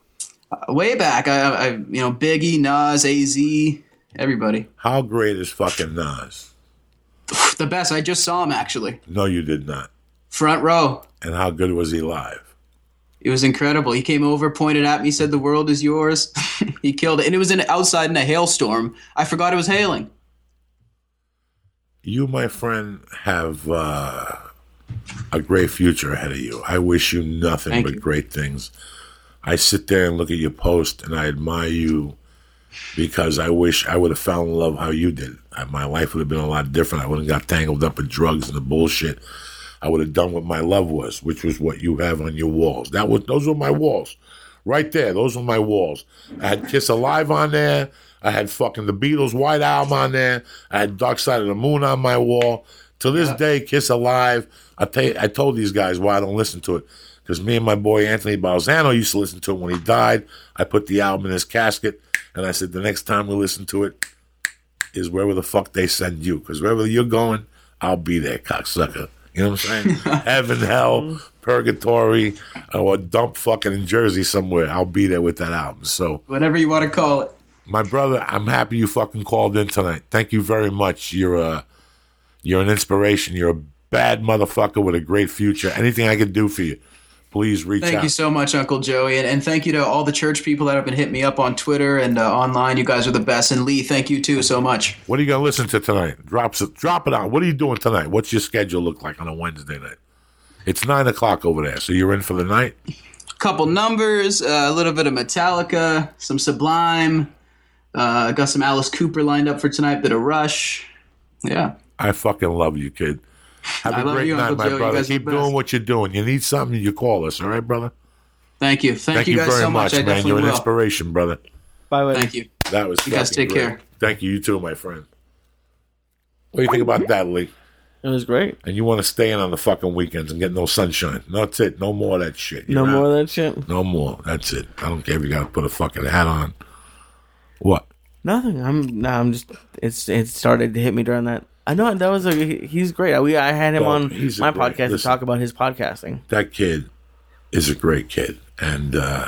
Way back. I, I you know Biggie, Nas, A Z, everybody. How great is fucking Nas? The best. I just saw him actually. No, you did not. Front row. And how good was he live? It was incredible. He came over, pointed at me, said, "The world is yours." He killed it. And it was in outside in a hailstorm. I forgot it was hailing. You, my friend, have uh, a great future ahead of you. I wish you nothing Thank but you. great things. I sit there and look at your post, and I admire you because I wish I would have fell in love how you did. I, my life would have been a lot different. I wouldn't have got tangled up with drugs and the bullshit. I would have done what my love was, which was what you have on your walls. That was those were my walls, right there. Those were my walls. I had Kiss Alive on there. I had fucking the Beatles' White Album on there. I had Dark Side of the Moon on my wall. To this day, Kiss Alive. I tell you, I told these guys why I don't listen to it. Because me and my boy Anthony Balzano used to listen to it when he died. I put the album in his casket, and I said, the next time we listen to it, is wherever the fuck they send you. Because wherever you're going, I'll be there, cocksucker. You know what I'm saying? Heaven, hell, purgatory, or dump fucking in Jersey somewhere. I'll be there with that album. So Whatever you want to call it. my brother, I'm happy you fucking called in tonight. Thank you very much. You're a, you're an inspiration. You're a bad motherfucker with a great future. Anything I can do for you, please reach Thank out. you so much, Uncle Joey. And, and thank you to all the church people that have been hitting me up on Twitter and uh, online. You guys are the best. And Lee, thank you too so much. What are you going to listen to tonight? Drop, drop it out. What are you doing tonight? What's your schedule look like on a Wednesday night? It's nine o'clock over there, so you're in for the night? Couple numbers, uh, a little bit of Metallica, some Sublime. Uh, got some Alice Cooper lined up for tonight, bit of Rush. Yeah. I fucking love you, kid. Have I a love great you, night, Uncle my Joe. You brother. guys are Keep the doing best. what you're doing. You need something, you call us, all right, brother? Thank you. Thank, Thank you you guys very so much, much. I man. definitely You're an will. inspiration, brother. Bye, bye. Thank you. That was You guys fucking take great. care. Thank you. You too, my friend. What do you think about that, Lee? It was great. And you want to stay in on the fucking weekends and get no sunshine. That's it. No more of that shit. No You're more out. of that shit. No more. That's it. I don't care if you got to put a fucking hat on. What? Nothing. I'm. Nah, I'm just. It's. It started to hit me during that. I know that was a. he- He's great. We. I had him Oh, on he's a my great- podcast to listen. talk about his podcasting. That kid is a great kid. And, uh,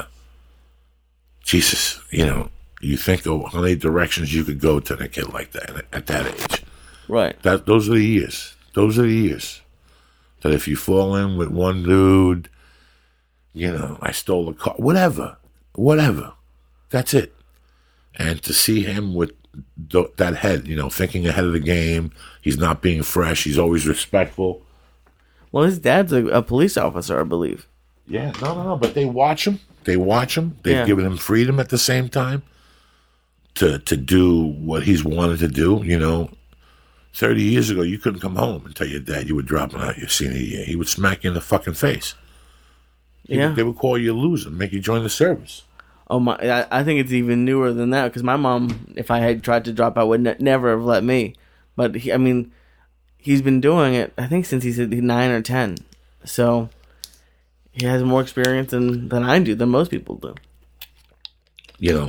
Jesus, you know, you think of how many directions you could go to a kid like that at that age. Right. That Those are the years. Those are the years. That if you fall in with one dude, you know, I stole a car, whatever, whatever. That's it. And to see him with th- that head, you know, thinking ahead of the game, he's not being fresh, he's always respectful. Well, his dad's a, a police officer, I believe. Yeah, no, no, no. But they watch him. They watch him. They've Yeah. given him freedom at the same time to to do what he's wanted to do. You know, thirty years ago, you couldn't come home and tell your dad you were dropping out your senior year. He would smack you in the fucking face. He Yeah. would- they would call you a loser, make you join the service. Oh my! I, I think it's even newer than that because my mom, if I had tried to drop out, would ne- never have let me. But he, I mean, he's been doing it. I think since he's nine or ten, so he has more experience than than I do, than most people do. You know,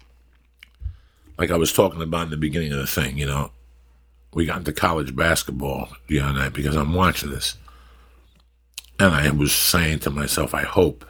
like I was talking about in the beginning of the thing, you know, we got into college basketball the other night because I'm watching this. And I was saying to myself, I hope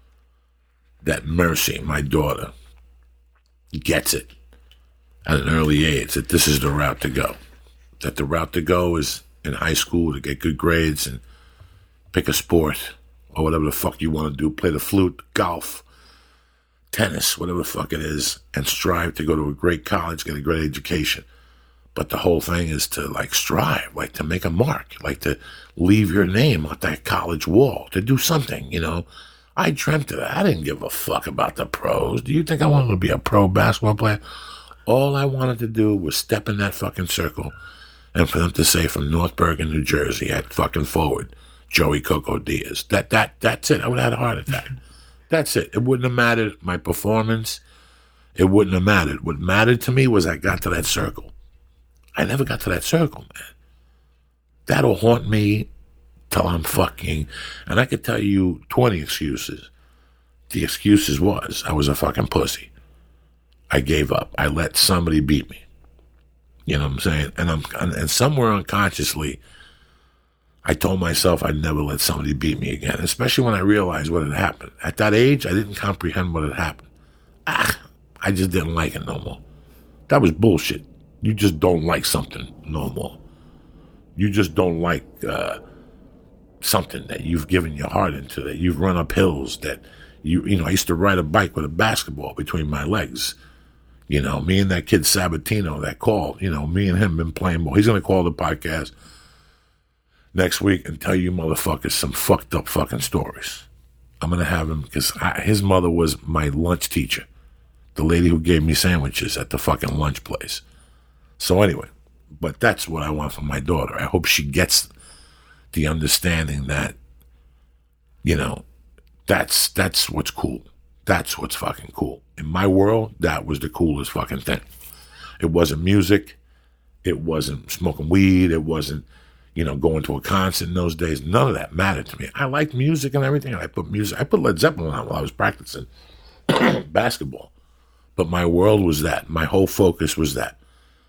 that Mercy, my daughter, gets it at an early age that this is the route to go. That the route to go is in high school to get good grades and pick a sport or whatever the fuck you want to do, play the flute, golf, tennis, whatever the fuck it is, and strive to go to a great college, get a great education. But the whole thing is to, like, strive, like, to make a mark, like, to leave your name on that college wall, to do something, you know. I dreamt of that. I didn't give a fuck about the pros. Do you think I wanted to be a pro basketball player? All I wanted to do was step in that fucking circle and for them to say from North Bergen, New Jersey, at fucking forward, Joey Coco Diaz. That, that, that's it. I would have had a heart attack. That's it. It wouldn't have mattered my performance. It wouldn't have mattered. What mattered to me was I got to that circle. I never got to that circle, man. That'll haunt me till I'm fucking... And I could tell you twenty excuses. The excuses was I was a fucking pussy. I gave up. I let somebody beat me. You know what I'm saying? And I'm and somewhere unconsciously, I told myself I'd never let somebody beat me again, especially when I realized what had happened. At that age, I didn't comprehend what had happened. Ah, I just didn't like it no more. That was bullshit. You just don't like something no more. You just don't like uh, something that you've given your heart into, that you've run up hills, that you, you know, I used to ride a bike with a basketball between my legs. You know, me and that kid Sabatino that called, you know, me and him been playing ball. He's going to call the podcast next week and tell you motherfuckers some fucked up fucking stories. I'm going to have him because his mother was my lunch teacher, the lady who gave me sandwiches at the fucking lunch place. So anyway, but that's what I want for my daughter. I hope she gets the understanding that, you know, that's that's what's cool. That's what's fucking cool. In my world, that was the coolest fucking thing. It wasn't music. It wasn't smoking weed. It wasn't, you know, going to a concert in those days. None of that mattered to me. I liked music and everything. I put music. I put Led Zeppelin on while I was practicing basketball. But my world was that. My whole focus was that.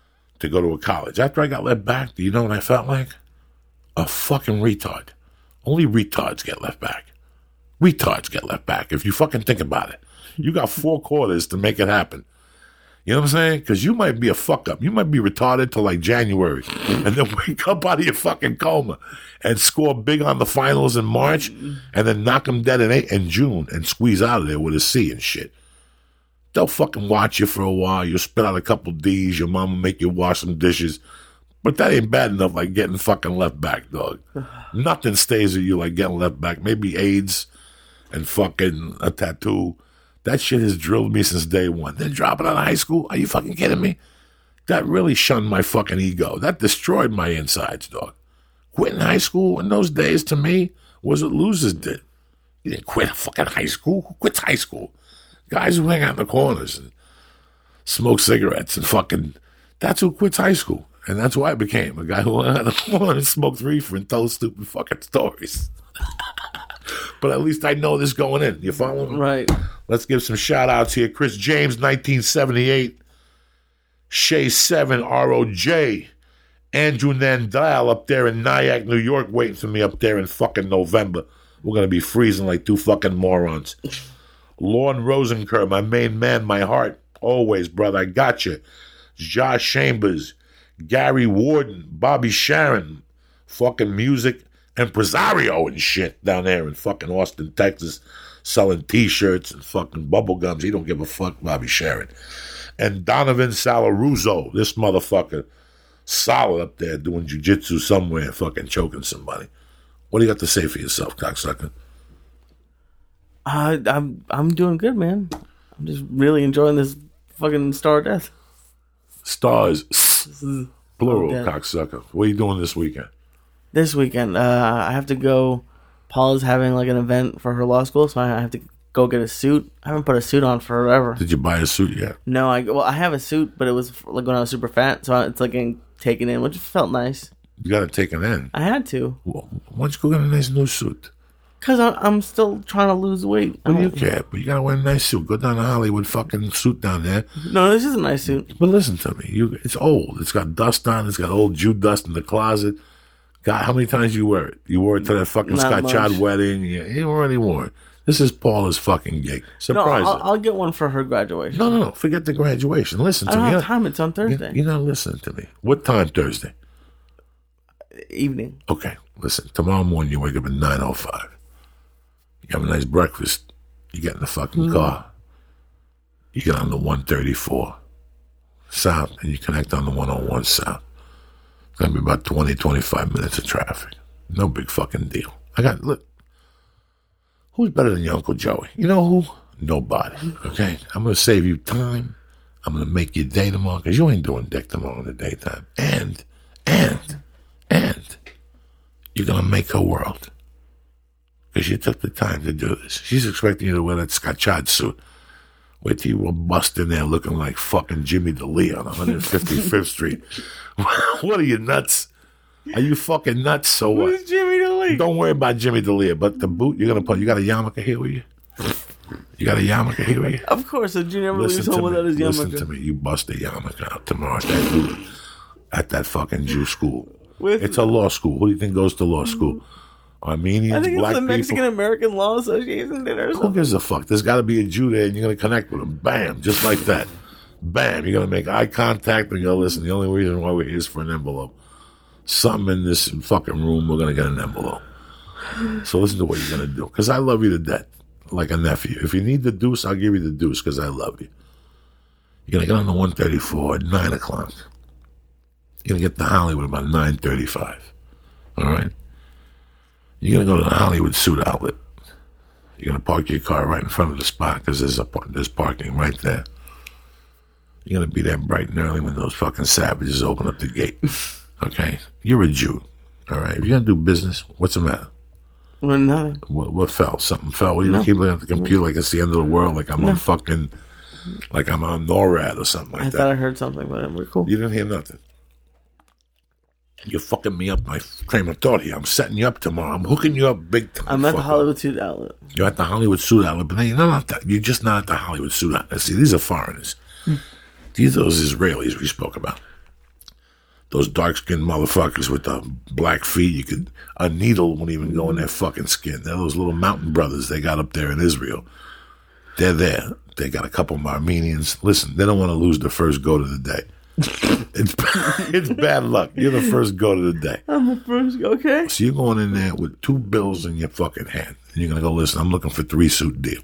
to go to a college. After I got left back, do you know what I felt like? A fucking retard. Only retards get left back. Retards get left back. If you fucking think about it, you got four quarters to make it happen. You know what I'm saying? Because you might be a fuck up. You might be retarded till like January and then wake up out of your fucking coma and score big on the finals in March and then knock them dead in, eight, in June and squeeze out of there with a C and shit. They'll fucking watch you for a while. You'll spit out a couple D's. Your mom will make you wash some dishes. But that ain't bad enough like getting fucking left back, dog. Nothing stays with you like getting left back. Maybe AIDS and fucking a tattoo. That shit has drilled me since day one. Then dropping out of high school? Are you fucking kidding me? That really shunned my fucking ego. That destroyed my insides, dog. Quitting high school in those days, to me, was what losers did. You didn't quit fucking high school. Who quits high school? Guys who hang out in the corners and smoke cigarettes and fucking... That's who quits high school. And that's why I became a guy who hung out in the corner and smoked reefer and told stupid fucking stories. But at least I know this going in. You follow me? Right. Let's give some shout-outs here. Chris James, nineteen seventy-eight. Shay seven, R O J. Andrew Nandal up there in Nyack, New York, waiting for me up there in fucking November. We're going to be freezing like two fucking morons. Lorne Rosenkerr, my main man, my heart. Always, brother, I got you. Josh Chambers. Gary Warden. Bobby Sharon. Fucking music. Impresario and shit down there in fucking Austin, Texas, selling T-shirts and fucking bubble gums. He don't give a fuck, Bobby Sharon. And Donovan Salaruzzo, this motherfucker, solid up there doing jiu-jitsu somewhere, fucking choking somebody. What do you got to say for yourself, cocksucker? Uh, I'm I'm doing good, man. I'm just really enjoying this fucking Star of Death. Stars, plural, Oh, cocksucker. What are you doing this weekend? This weekend, uh, I have to go. Paula's having like an event for her law school, so I have to go get a suit. I haven't put a suit on forever. Did you buy a suit yet? No, I well, I have a suit, but it was like when I was super fat, so it's like getting taken in, which felt nice. You got to take it in. I had to, Well, why don't you go get a nice new suit? cause I'm, I'm still trying to lose weight. I What do you don't- care? But you got to wear a nice suit. Go down to Hollywood fucking suit down there. No, this is a nice suit. But listen to me. You, it's old. It's got dust on it. It's got old Jew dust in the closet. God, how many times you wear it? You wore it to that fucking Not Scott much. Chad wedding. Yeah, you already wore it. This is Paula's fucking gig. No, Surprise I'll, her. I'll get one for her graduation. No, no, no. Forget the graduation. Listen I to don't me. have You're- time. It's on You're, Thursday you're not listening to me. What time Thursday? evening. Okay, listen. Tomorrow morning you wake up at nine oh five. You have a nice breakfast. You get in the fucking car. You get on the one thirty-four south and you connect on the one oh one south. It's going to be about twenty, twenty-five minutes of traffic. No big fucking deal. I got, look, who's better than your Uncle Joey? You know who? Nobody. Okay? I'm going to save you time. I'm going to make your day tomorrow because you ain't doing dick tomorrow in the daytime. And, and, and, you're going to make her world. Because you took the time to do this. She's expecting you to wear that Scotchard suit. Wait till you will bust in there looking like fucking Jimmy DeLeo on one fifty-fifth Street. What are you, nuts? Are you fucking nuts? So what? Who's Jimmy DeLeo? Don't worry about Jimmy DeLeo, but the boot you're gonna put. You got a yarmulke here with you? You got a yarmulke here with you? Of course, a junior never leaves Listen to home without me. his Listen yarmulke. to me. You bust a yarmulke out tomorrow at that boot, at that fucking Jew school. With- It's a law school. Who do you think goes to law school? Armenians, I think it's black the people. Mexican American Law Association did or Who something. gives a fuck? There's got to be a Jew there, and you're going to connect with him. Bam, just like that. Bam, you're going to make eye contact, and you're going to listen. The only reason why we're here is for an envelope. Something in this fucking room, we're going to get an envelope. So listen to what you're going to do, because I love you to death, like a nephew. If you need the deuce, I'll give you the deuce, because I love you. You're going to get on the one thirty-four at nine o'clock. You're going to get to Hollywood about nine thirty-five. All right? You're going to go to the Hollywood Suit Outlet. You're going to park your car right in front of the spot because there's, a, there's parking right there. You're going to be there bright and early when those fucking savages open up the gate. Okay? You're a Jew. All right? If you're going to do business, what's the matter? Well, nothing. What, what fell? Something fell? What, you keep looking at the computer like it's the end of the world, like I'm on fucking, like I'm on NORAD or something like I that. thought I heard something, but we're cool. You didn't hear nothing. You're fucking me up my train of thought here. I'm setting you up tomorrow. I'm hooking you up big time. I'm at the Fuck Hollywood Suit Outlet. up. You're at the Hollywood Suit Outlet, but you're not at the, you're just not at the Hollywood Suit Outlet. See, these are foreigners. These are those Israelis we spoke about. those dark-skinned motherfuckers with the black feet, you could a needle won't even go in their fucking skin. They're those little mountain brothers they got up there in Israel. They're there. They got a couple of Armenians. Listen, they don't want to lose the first goat of the day. it's it's bad luck. You're the first goat of the day. I'm the first. Okay. So you're going in there with two bills in your fucking hand, and you're gonna go, listen, I'm looking for three suit deal.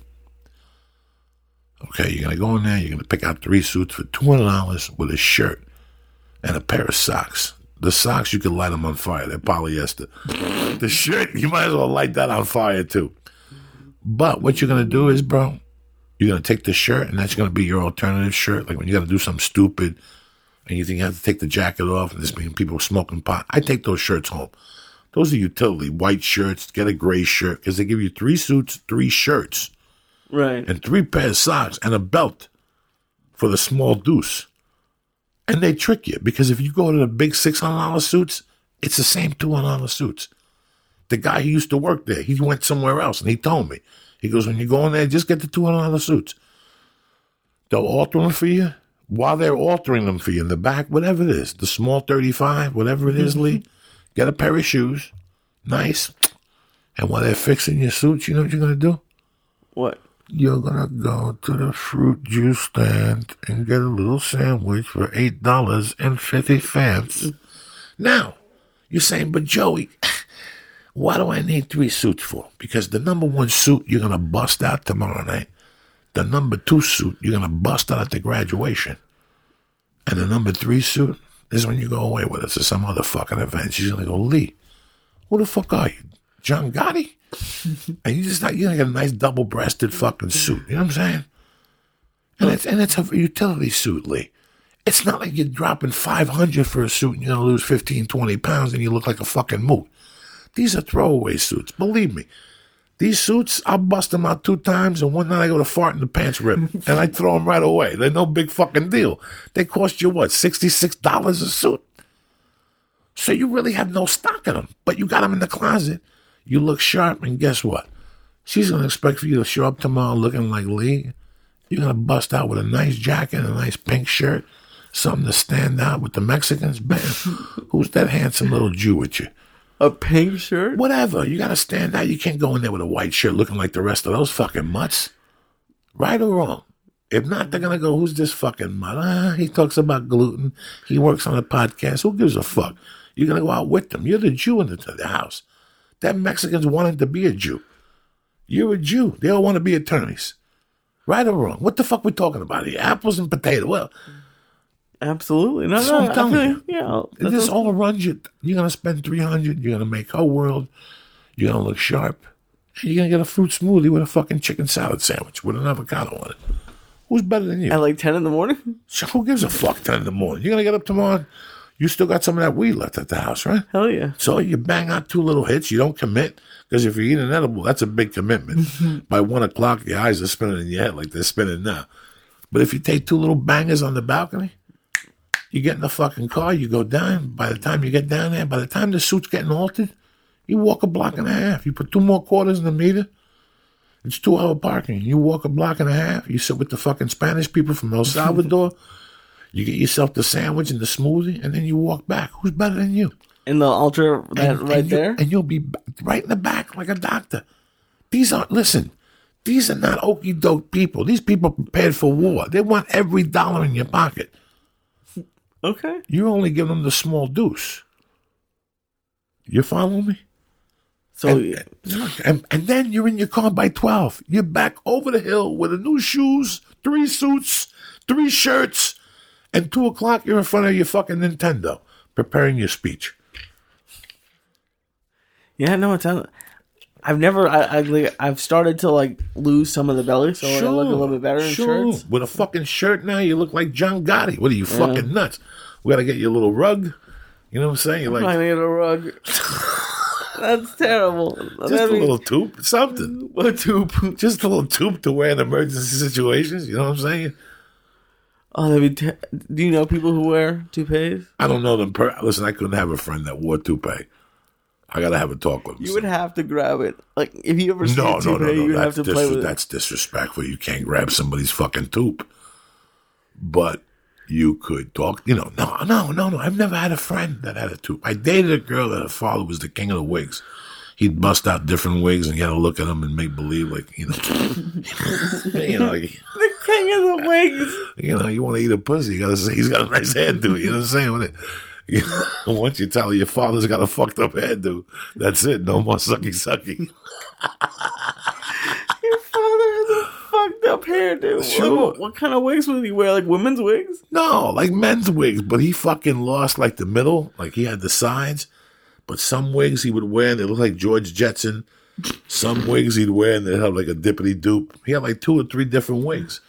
Okay, you're gonna go in there. You're gonna pick out three suits for two hundred dollars with a shirt and a pair of socks. The socks, you can light them on fire. They're polyester. The shirt, you might as well light that on fire too. But what you're gonna do is, bro, you're gonna take the shirt, and that's gonna be your alternative shirt. Like when you gotta do something stupid, and you think you have to take the jacket off, and there's been people smoking pot. I take those shirts home. Those are utility white shirts. Get a gray shirt because they give you three suits, three shirts, Right. and three pairs of socks and a belt for the small deuce. And they trick you because if you go to the big six hundred dollars suits, it's the same two hundred dollars suits. The guy who used to work there, he went somewhere else, and he told me. He goes, when you go in there, just get the two hundred dollars suits. They'll alter them for you. While they're altering them for you in the back, whatever it is, the small thirty-five, whatever it is, Lee, get a pair of shoes, nice. And while they're fixing your suits, you know what you're going to do? What? You're going to go to the fruit juice stand and get a little sandwich for eight dollars and fifty cents. Now, you're saying, but Joey, what do I need three suits for? Because the number one suit you're going to bust out tomorrow night, the number two suit you're going to bust out at the graduation, and the number three suit is when you go away with us to some other fucking event. She's going to go, Lee, who the fuck are you? John Gotti? And you just, you're going to get a nice double-breasted fucking suit. You know what I'm saying? And it's, and it's a utility suit, Lee. It's not like you're dropping five hundred for a suit and you're going to lose fifteen, twenty pounds and you look like a fucking moot. These are throwaway suits. Believe me. These suits, I'll bust them out two times, and one night I go to fart and the pants rip, and I throw them right away. They're no big fucking deal. They cost you, what, sixty-six dollars a suit? So you really have no stock in them, but you got them in the closet. You look sharp, and guess what? She's going to expect for you to show up tomorrow looking like Lee. You're going to bust out with a nice jacket, a nice pink shirt, something to stand out with the Mexicans. Man, who's that handsome little Jew with you? A pink shirt? Whatever. You got to stand out. You can't go in there with a white shirt looking like the rest of those fucking mutts. Right or wrong? If not, they're going to go, who's this fucking mutt? Ah, he talks about gluten. He works on a podcast. Who gives a fuck? You're going to go out with them. You're the Jew in the, the house. Them Mexicans wanted to be a Jew. You're a Jew. They all want to be attorneys. Right or wrong? What the fuck we talking about here? Apples and potato. Well, absolutely. No, that's no, what I'm telling I feel you. Yeah. This that's- all runs you. You're going to spend three hundred dollars. You're going to make her world. You're going to look sharp. And you're going to get a fruit smoothie with a fucking chicken salad sandwich with an avocado on it. Who's better than you? At like ten in the morning? So who gives a fuck ten in the morning? You're going to get up tomorrow. You still got some of that weed left at the house, right? Hell yeah. So you bang out two little hits. You don't commit. Because if you eat an edible, that's a big commitment. By one o'clock, your eyes are spinning in your head like they're spinning now. But if you take two little bangers on the balcony, you get in the fucking car, you go down. By the time you get down there, by the time the suit's getting altered, you walk a block and a half. You put two more quarters in the meter. It's two-hour parking. You walk a block and a half. You sit with the fucking Spanish people from El Salvador. You get yourself the sandwich and the smoothie, and then you walk back. Who's better than you? In the ultra, that And- right and you- there? And you'll be b- right in the back like a doctor. These aren't, listen, these are not okie doke people. These people prepared for war. They want every dollar in your pocket. Okay. You only give them the small deuce. You follow me? So, And, and, and then you're in your car by twelve. You're back over the hill with the new shoes, three suits, three shirts, and two o'clock you're in front of your fucking Nintendo preparing your speech. yeah, no, it's not. I've never, I, I, like, I've started to like lose some of the belly, so I look a little bit better in sure. shirts. With a fucking shirt now, you look like John Gotti. What are you, fucking nuts? We got to get you a little rug. You know what I'm saying? You're I like, need a rug. That's terrible. just a little tube, something. A tube. Just a little tube to wear in emergency situations. You know what I'm saying? Oh, that'd be ter- do you know people who wear toupees? I don't know them. Per- Listen, I couldn't have a friend that wore toupee. I got to have a talk with him. You would have to grab it. Like, if you ever see No, a no, toupee, no, no. you'd That's, have to dis- play with that's disrespectful. You can't grab somebody's fucking tube. But You could talk, you know, no, no, no, no. I've never had a friend that had a tooth. I dated a girl that her father was the king of the wigs. He'd bust out different wigs and you had to look at them and make believe, like, you know, you know, like, The king of the wigs. you know, you want to eat a pussy, you got to say he's got a nice hairdo. You know what I'm saying? When it, you know, once you tell her your father's got a fucked up hairdo, that's it. No more sucky sucky. Your father has a fucked up hairdo. Sure. What, what kind of wigs would he wear? Like women's wigs? No, like men's wigs, but he fucking lost like the middle, like he had the sides. But some wigs he would wear and they looked like George Jetson. Some wigs he'd wear and they had like a dippity doop. He had like two or three different wigs.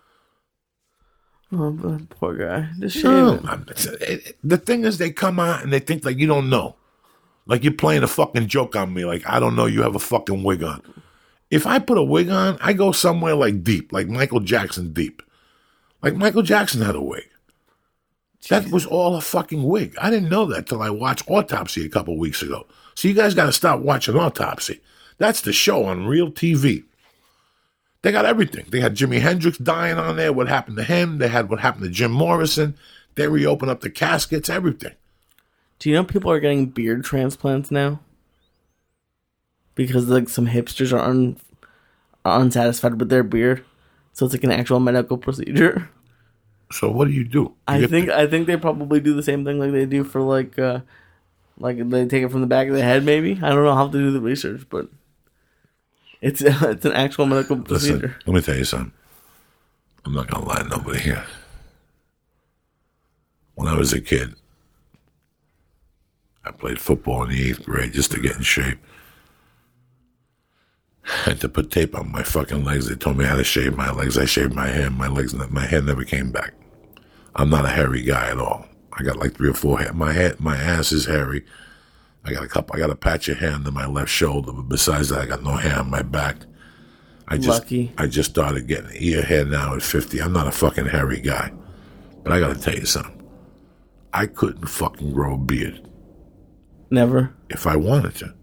Oh, but poor guy. Just shave No, it. I'm- it- the thing is, they come out and they think like you don't know, like you're playing a fucking joke on me. Like I don't know you have a fucking wig on. If I put a wig on, I go somewhere like deep, like Michael Jackson deep. Like Michael Jackson had a wig. That was all a fucking wig. I didn't know that till I watched Autopsy a couple weeks ago. So you guys got to stop watching Autopsy. That's the show on real T V. They got everything. They had Jimi Hendrix dying on there. What happened to him? They had what happened to Jim Morrison. They reopened up the caskets. Everything. Do you know people are getting beard transplants now? Because like some hipsters are, un- are unsatisfied with their beard, so it's like an actual medical procedure. So what do you do? You I get think the- I think they probably do the same thing like they do for like uh like they take it from the back of the head. Maybe I don't know. I'll have to do the research, but it's it's an actual medical Listen, procedure. let me tell you something. I'm not gonna lie to nobody here. When I was a kid, I played football in the eighth grade just to get in shape. I had to put tape on my fucking legs. They told me how to shave my legs. I shaved my hair. My legs, my hair never came back. I'm not a hairy guy at all. I got like three or four hair. My head, my ass is hairy. I got a couple. I got a patch of hair under my left shoulder, but besides that, I got no hair on my back. I just, Lucky. I just started getting ear hair now at fifty. I'm not a fucking hairy guy, but I got to tell you something. I couldn't fucking grow a beard Never. if I wanted to.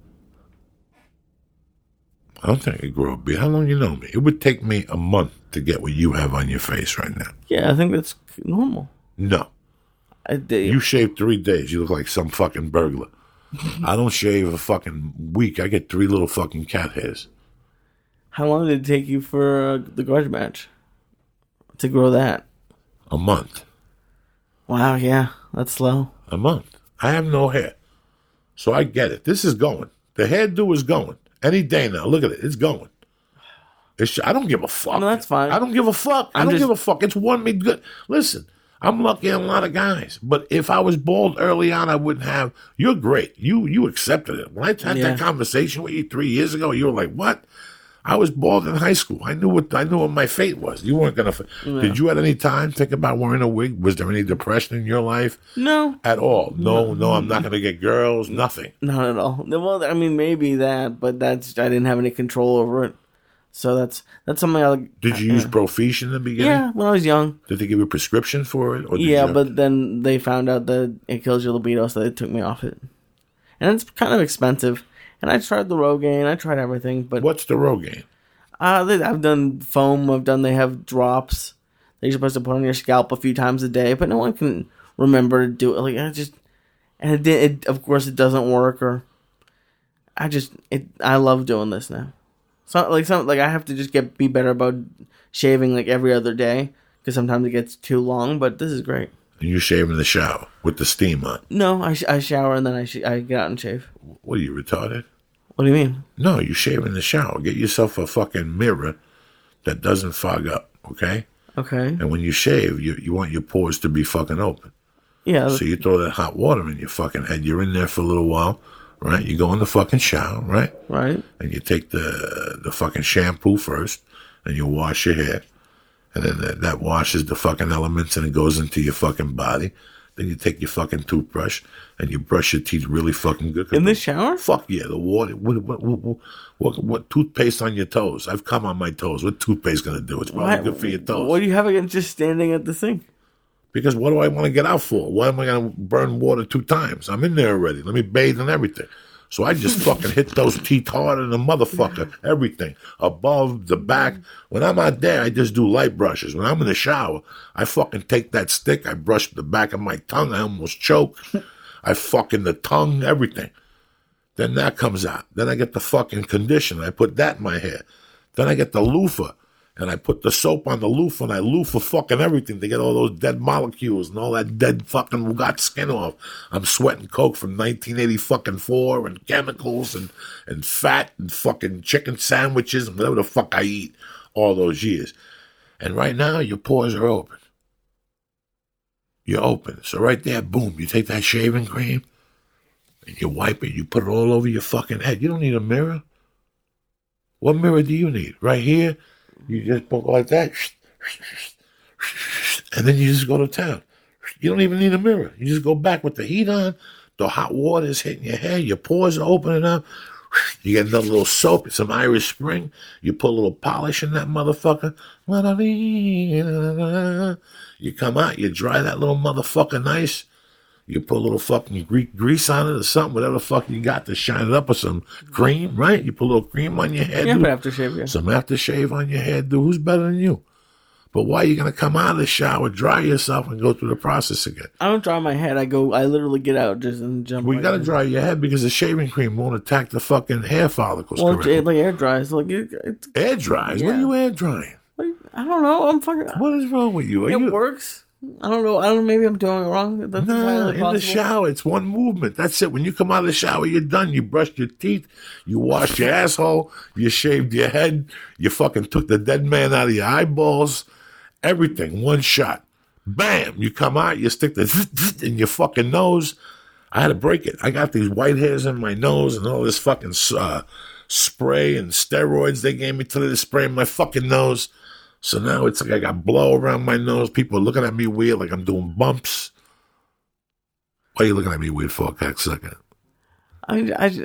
I don't think I could grow a beard. How long you know me? It would take me a month to get what you have on your face right now. Yeah, I think that's normal. No. I did. You shave three days, you look like some fucking burglar. I don't shave a fucking week. I get three little fucking cat hairs. How long did it take you for uh, the grudge match to grow that? A month. Wow, yeah, that's slow. A month. I have no hair. So I get it. This is going. The hairdo is going. Any day now. Look at it. It's going. It's, I don't give a fuck. No, that's fine. I don't give a fuck. I I'm don't just- give a fuck. It's won me good. Listen, I'm lucky in a lot of guys. But if I was bald early on, I wouldn't have. You're great. You you accepted it. When I had Yeah. that conversation with you three years ago, you were like, what? I was bald in high school. I knew what I knew what my fate was. You weren't gonna. Did you at any time think about wearing a wig? Was there any depression in your life No, at all? No, no. I'm not gonna get girls. Nothing. not at all. No, well, I mean, maybe that, but that's I didn't have any control over it. So that's that's something I like. Did you use Profish in the beginning? Yeah, when I was young. Did they give you a prescription for it? Or did Yeah, you, but then they found out that it kills your libido, so they took me off it. And it's kind of expensive. And I tried the Rogaine, I tried everything, but what's the Rogaine? uh, they, I've done foam. I've done. They have drops that you're supposed to put on your scalp a few times a day, but no one can remember to do it. Like I just, and it did. It, of course, it doesn't work. Or I just, it. I love doing this now. So like some like I have to just get be better about shaving like every other day because sometimes it gets too long. But this is great. And you shave in the shower with the steam on. No, I, sh- I shower and then I sh- I get out and shave. What are you, retarded? What do you mean? No, you shave in the shower. Get yourself a fucking mirror that doesn't fog up, okay? Okay. And when you shave, you, you want your pores to be fucking open. Yeah. So you throw that hot water in your fucking head. You're in there for a little while, right? You go in the fucking shower, right? Right. And you take the the fucking shampoo first, and you wash your hair. And then that, that washes the fucking elements and it goes into your fucking body. Then you take your fucking toothbrush and you brush your teeth really fucking good. In the shower? Fuck yeah, the water. What, what, what, what, what toothpaste on your toes? I've come on my toes. What toothpaste gonna do? It's probably Why- good for your toes. What do you have against just standing at the sink? Because what do I want to get out for? Why am I gonna burn water two times? I'm in there already. Let me bathe and everything. So I just fucking hit those teeth harder than a motherfucker. Everything. Above, the back. When I'm out there, I just do light brushes. When I'm in the shower, I fucking take that stick, I brush the back of my tongue, I almost choke. I fucking the tongue, everything. Then that comes out. Then I get the fucking conditioner. I put that in my hair. Then I get the loofah. And I put the soap on the loofah and I loofah fucking everything to get all those dead molecules and all that dead fucking got skin off. I'm sweating coke from nineteen eighty fucking four and chemicals and, and fat and fucking chicken sandwiches and whatever the fuck I eat all those years. And right now your pores are open. You're open. So right there, boom, you take that shaving cream and you wipe it. You put it all over your fucking head. You don't need a mirror. What mirror do you need? Right here? You just go like that, and then you just go to town. You don't even need a mirror. You just go back with the heat on. The hot water is hitting your hair. Your pores are opening up. You get another little soap, some Irish Spring. You put a little polish in that motherfucker. You come out, you dry that little motherfucker nice. You put a little fucking gre- grease on it or something, whatever the fuck you got to shine it up with some cream, right? You put a little cream on your head. Yeah, dude. but aftershave, yeah. Some aftershave on your head, dude. Who's better than you? But why are you going to come out of the shower, dry yourself, and go through the process again? I don't dry my head. I go. I literally get out just and jump. Well, you right got to in. dry your head because the shaving cream won't attack the fucking hair follicles Well, correctly. it, like air dries. Like it, it's, Air dries? What are Yeah. you air drying? I don't know. I'm fucking. What is wrong with you? Are It you works. I don't know. I don't know. Maybe I'm doing it wrong. That's No, entirely in possible. the shower, it's one movement. That's it. When you come out of the shower, you're done. You brushed your teeth, you washed your asshole, you shaved your head, you fucking took the dead man out of your eyeballs. Everything, one shot. Bam! You come out, you stick the in your fucking nose. I had to break it. I got these white hairs in my nose and all this fucking uh, spray and steroids they gave me till they spray in my fucking nose. So now it's like I got blow around my nose. People are looking at me weird, like I'm doing bumps. Why are you looking at me weird for, cocksucker? I, I,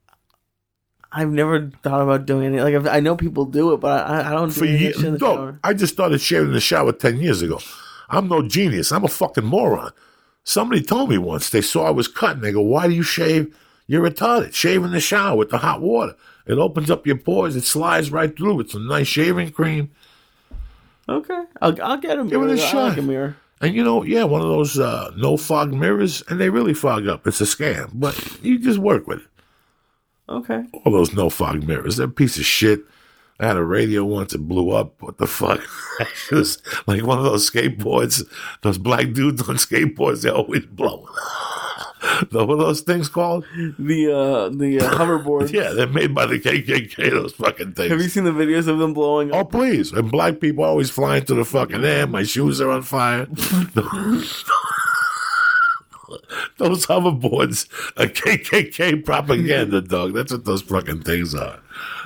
I've never thought about doing anything. Like I've, I know people do it, but I, I don't do For any years, shit in the no, shower. I just started shaving in the shower ten years ago. I'm no genius. I'm a fucking moron. Somebody told me once, they saw I was cutting. They go, why do you shave? You're retarded. Shave in the shower with the hot water. It opens up your pores. It slides right through. It's a nice shaving cream. Okay, I'll, I'll get a Give mirror. it a I shot. like a mirror. And you know, yeah, one of those uh, no fog mirrors, and they really fog up. It's a scam, but you just work with it. Okay. All those no fog mirrors, they're a piece of shit. I had a radio once, it blew up. What the fuck? It was like one of those skateboards, those black dudes on skateboards, they're always blowing. What are those things called? The uh, the uh, hoverboard. Yeah, they're made by the K K K, those fucking things. Have you seen the videos of them blowing Oh, up? please. And black people always flying to the fucking air. My shoes are on fire. Those hoverboards are K K K propaganda, dog. That's what those fucking things are.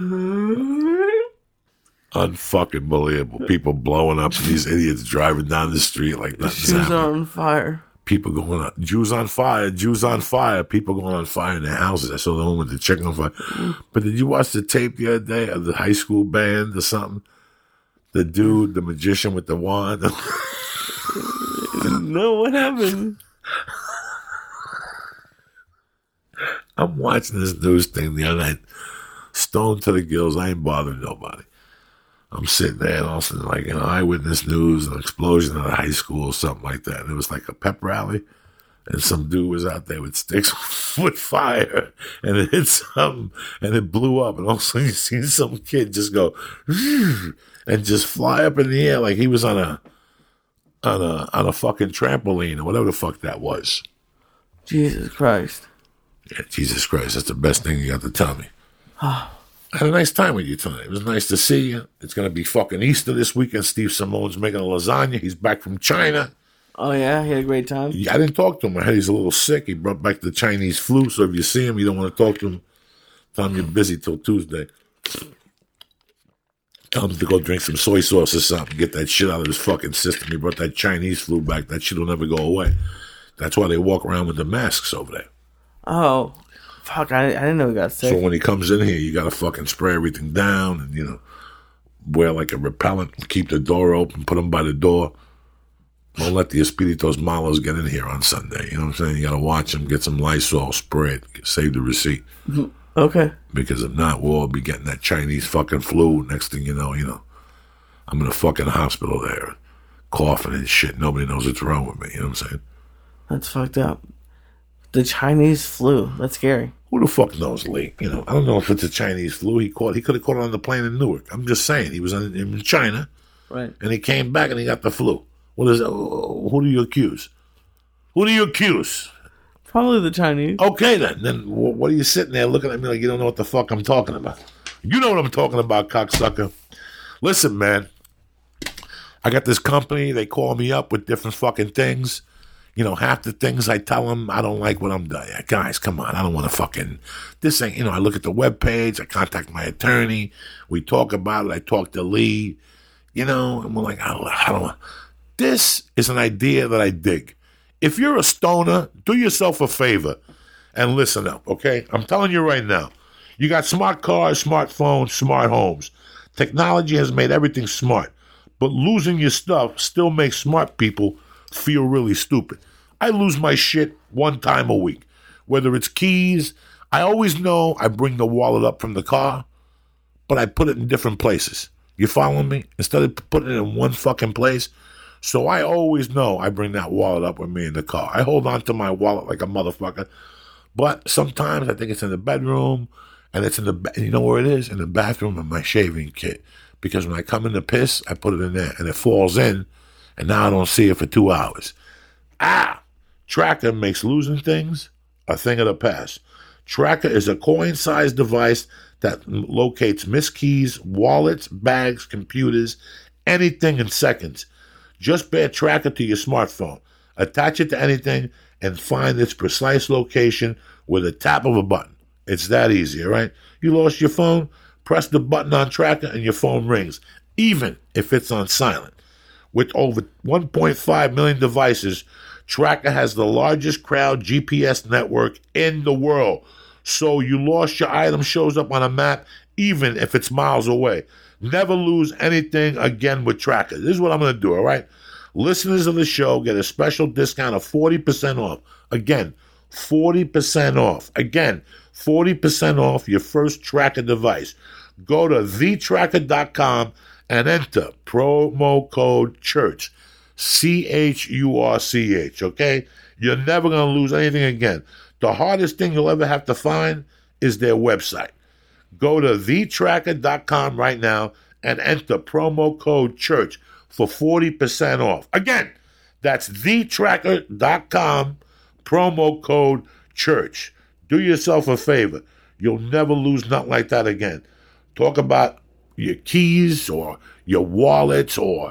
Unfucking believable. People blowing up and these idiots driving down the street like nothing's Shoes happening. are on fire. People going on, Jews on fire, Jews on fire, people going on fire in their houses. I saw the one with the chicken on fire. But did you watch the tape the other day of the high school band or something? The dude, the magician with the wand. No, what happened? I'm watching this news thing the other night, stoned to the gills. I ain't bothering nobody. I'm sitting there and all of a sudden, like, you know, eyewitness news, an explosion at a high school or something like that. And it was like a pep rally. And some dude was out there with sticks with fire. And it hit something and it blew up. And all of a sudden you see some kid just go and just fly up in the air like he was on a on a on a fucking trampoline or whatever the fuck that was. Jesus Christ. Yeah, Jesus Christ, that's the best thing you got to tell me. I had a nice time with you tonight. It was nice to see you. It's going to be fucking Easter this weekend. Steve Simone's making a lasagna. He's back from China. Oh, yeah? He had a great time? I didn't talk to him. I heard he's a little sick. He brought back the Chinese flu, so if you see him, you don't want to talk to him. Tell him you're busy till Tuesday. Tell him to go drink some soy sauce or something. Get that shit out of his fucking system. He brought that Chinese flu back. That shit will never go away. That's why they walk around with the masks over there. Oh. Fuck, I, I didn't know he got sick. So when he comes in here, you got to fucking spray everything down and, you know, wear like a repellent, keep the door open, put him by the door. Don't let the Espiritos Malos get in here on Sunday. You know what I'm saying? You got to watch them, get some Lysol, spray it, save the receipt. Okay. Because if not, we'll all be getting that Chinese fucking flu. Next thing you know, you know, I'm in a fucking hospital there, coughing and shit. Nobody knows what's wrong with me. You know what I'm saying? That's fucked up. The Chinese flu. That's scary. Who the fuck knows, Lee? You know, I don't know if it's a Chinese flu. He caught. He could have caught it on the plane in Newark. I'm just saying. He was in, in China, Right. and he came back and he got the flu. What is? Who do you accuse? Who do you accuse? Probably the Chinese. Okay, then. Then wh- what are you sitting there looking at me like you don't know what the fuck I'm talking about? You know what I'm talking about, cocksucker. Listen, man. I got this company. They call me up with different fucking things. You know, half the things I tell them, I don't like what I'm doing. Guys, come on. I don't want to fucking, this ain't, you know, I look at the webpage. I contact my attorney. We talk about it. I talk to Lee, you know, and we're like, I don't, I don't, this is an idea that I dig. If you're a stoner, do yourself a favor and listen up, okay? I'm telling you right now. You got smart cars, smartphones, smart homes. Technology has made everything smart. But losing your stuff still makes smart people feel really stupid. I lose my shit one time a week. Whether it's keys, I always know I bring the wallet up from the car, but I put it in different places. You following me? Instead of putting it in one fucking place. So I always know I bring that wallet up with me in the car. I hold on to my wallet like a motherfucker. But sometimes I think it's in the bedroom, and it's in the, ba- you know where it is? In the bathroom in my shaving kit. Because when I come in to piss, I put it in there, and it falls in, and now I don't see it for two hours. Ah! Tracker makes losing things a thing of the past. Tracker is a coin-sized device that locates missed keys, wallets, bags, computers, anything in seconds. Just pair Tracker to your smartphone. Attach it to anything and find its precise location with a tap of a button. It's that easy, all right? You lost your phone? Press the button on Tracker and your phone rings, even if it's on silent. With over one point five million devices, Tracker has the largest crowd G P S network in the world. So you lost your item shows up on a map, even if it's miles away. Never lose anything again with Tracker. This is what I'm going to do, all right? Listeners of the show get a special discount of forty percent off. Again, forty percent off. Again, forty percent off your first Tracker device. Go to the tracker dot com and enter promo code CHURCH. C H U R C H, okay? You're never going to lose anything again. The hardest thing you'll ever have to find is their website. Go to the tracker dot com right now and enter promo code CHURCH for forty percent off. Again, that's the tracker dot com, promo code CHURCH. Do yourself a favor. You'll never lose nothing like that again. Talk about your keys or your wallets or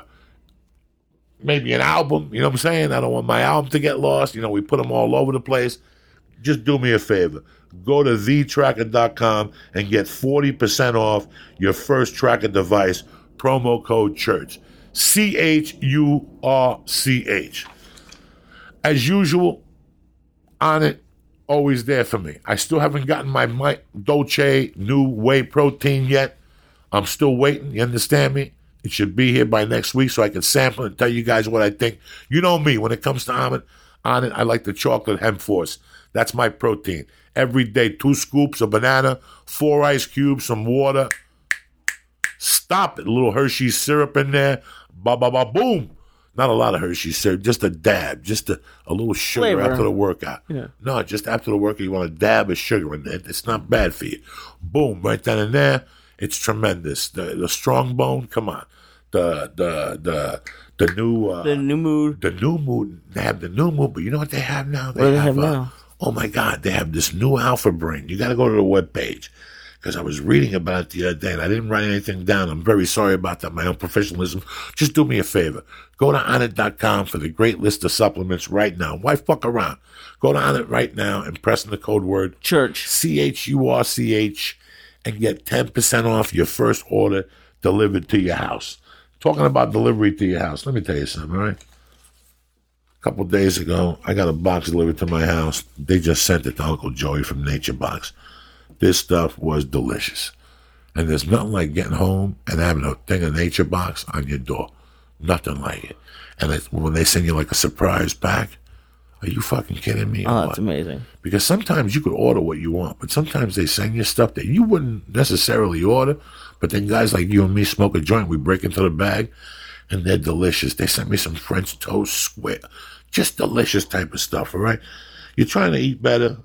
maybe an album. You know what I'm saying? I don't want my album to get lost. You know, we put them all over the place. Just do me a favor. Go to the tracker dot com and get forty percent off your first Tracker device. Promo code CHURCH. C H U R C H. As usual, on it, always there for me. I still haven't gotten my, my Dolce new whey protein yet. I'm still waiting. You understand me? It should be here by next week so I can sample it and tell you guys what I think. You know me. When it comes to almond, on it, I like the chocolate hemp force. That's my protein. Every day, two scoops of banana, four ice cubes, some water. Stop it. A little Hershey's syrup in there. Ba ba ba boom. Not a lot of Hershey's syrup, just a dab, just a, a little sugar Flavor. after the workout. Yeah. No, just after the workout, you want a dab of sugar in it. It's not bad for you. Boom, right then and there. It's tremendous. The the strong bone, come on. The the the the new uh, The new mood. the new mood. They have the new mood, but you know what they have now? They What do they have uh, now? Oh my God, they have this new Alpha Brain. You got to go to the webpage. Because I was reading about it the other day, and I didn't write anything down. I'm very sorry about that, my own professionalism. Just do me a favor. Go to on it dot com for the great list of supplements right now. Why fuck around? Go to Onnit right now and press in the code word Church. C H U R C H and get ten percent off your first order delivered to your house. Talking about delivery to your house, let me tell you something, all right? A couple of days ago, I got a box delivered to my house. They just sent it to Uncle Joey from Nature Box. This stuff was delicious. And there's nothing like getting home and having a thing of Nature Box on your door. Nothing like it. And it's, when they send you like a surprise pack, are you fucking kidding me? or Oh, what? that's amazing. Because sometimes you could order what you want, but sometimes they send you stuff that you wouldn't necessarily order. But then guys like you and me smoke a joint, we break into the bag, and they're delicious. They sent me some French toast square, just delicious type of stuff, all right? You're trying to eat better,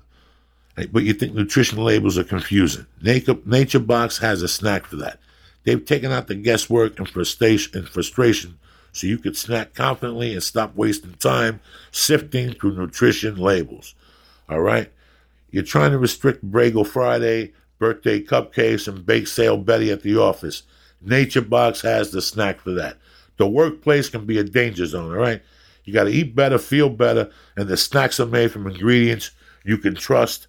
but you think nutrition labels are confusing. Nature, Nature Box has a snack for that. They've taken out the guesswork and frustration, and frustration so you could snack confidently and stop wasting time sifting through nutrition labels. All right? You're trying to restrict Bagel Friday, birthday cupcakes, and bake sale Betty at the office. Nature Box has the snack for that. The workplace can be a danger zone, all right? You got to eat better, feel better, and the snacks are made from ingredients you can trust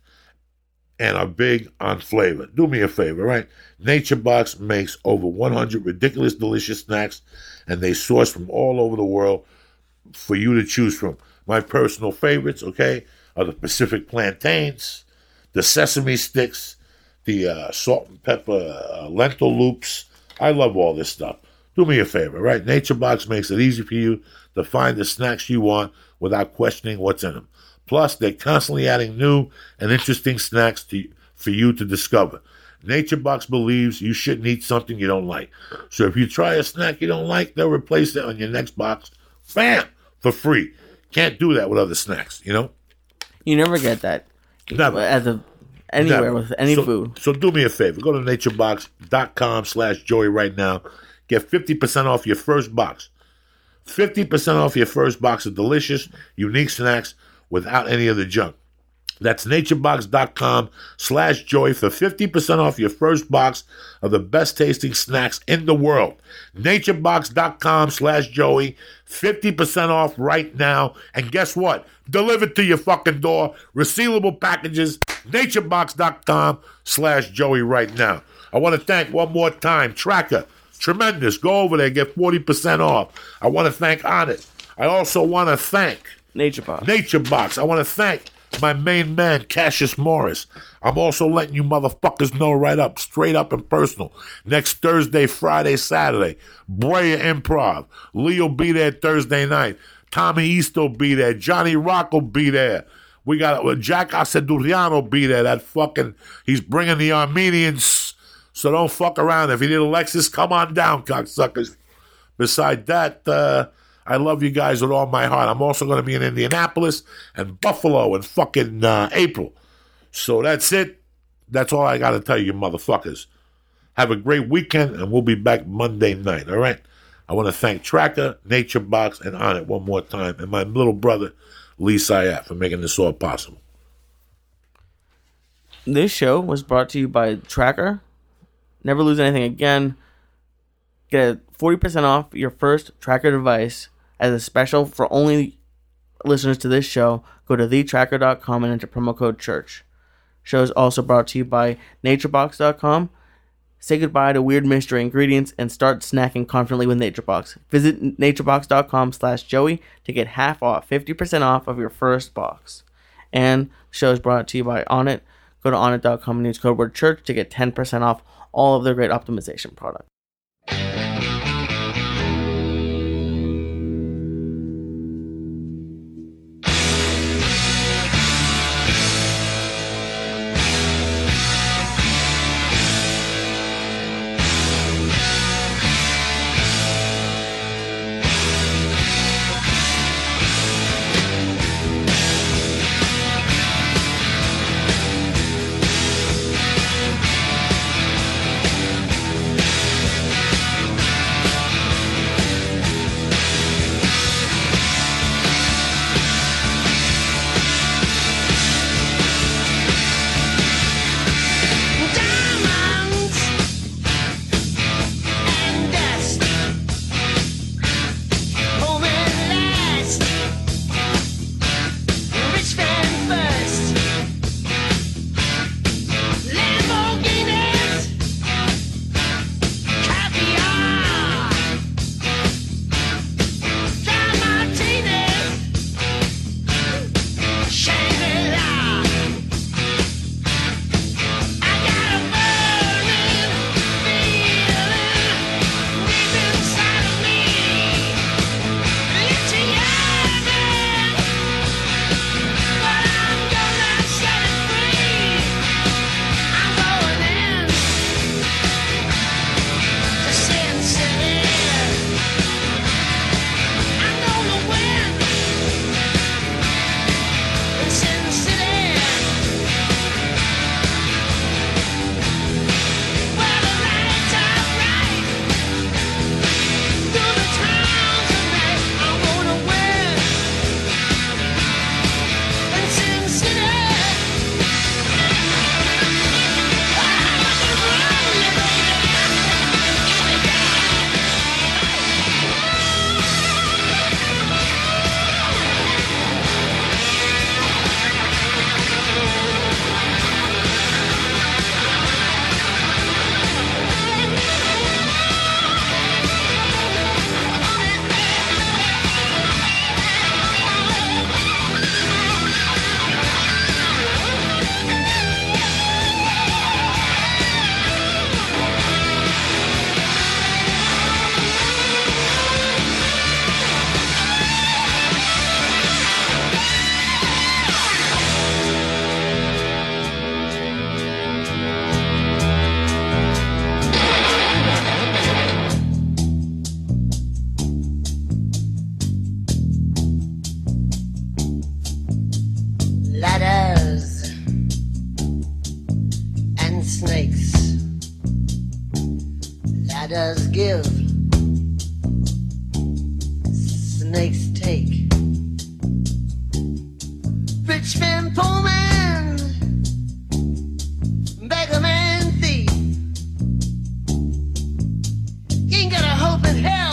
and are big on flavor. Do me a favor, right? Nature Box makes over one hundred ridiculous, delicious snacks, and they source from all over the world for you to choose from. My personal favorites, okay, are the Pacific plantains, the sesame sticks, the uh, salt and pepper uh, lentil loops. I love all this stuff. Do me a favor, right? Nature Box makes it easy for you to find the snacks you want without questioning what's in them. Plus, they're constantly adding new and interesting snacks to, for you to discover. Nature Box believes you shouldn't eat something you don't like. So if you try a snack you don't like, they'll replace it on your next box, bam, for free. Can't do that with other snacks, you know? You never get that. Never. At the, anywhere Never. with any so, food. So do me a favor. Go to naturebox.com slash Joey right now. Get fifty percent off your first box. fifty percent off your first box of delicious, unique snacks without any of the junk. That's naturebox.com slash Joey for fifty percent off your first box of the best tasting snacks in the world. Naturebox.com slash Joey, fifty percent off right now. And guess what? Delivered to your fucking door. Resealable packages. Naturebox.com slash Joey right now. I want to thank one more time Tracker. Tremendous. Go over there, get forty percent off. I want to thank Onnit. I also want to thank Nature Box. Nature Box. I want to thank my main man, Cassius Morris. I'm also letting you motherfuckers know right up, straight up and personal. Next Thursday, Friday, Saturday, Brea Improv. Lee will be there Thursday night. Tommy East will be there. Johnny Rock will be there. We got uh, Jack Asadurian will be there. That fucking, he's bringing the Armenians. So don't fuck around. If you need a Lexus, come on down, cocksuckers. Besides that, uh, I love you guys with all my heart. I'm also going to be in Indianapolis and Buffalo in fucking uh, April. So that's it. That's all I got to tell you, motherfuckers. Have a great weekend, and we'll be back Monday night, all right? I want to thank Tracker, Nature Box, and Onnit one more time, and my little brother, Lee Syatt, for making this all possible. This show was brought to you by Tracker. Never lose anything again. Get forty percent off your first Tracker device as a special for only listeners to this show. Go to the tracker dot com and enter promo code CHURCH. Show is also brought to you by nature box dot com. Say goodbye to weird mystery ingredients and start snacking confidently with NatureBox. Visit naturebox dot com slash Joey to get half off, fifty percent off of your first box. And the show is brought to you by Onnit. Go to onnit dot com and use code word CHURCH to get ten percent off all of their great optimization products. give, snakes take. Rich man, poor man, beggar man, thief. You ain't got a hope in hell.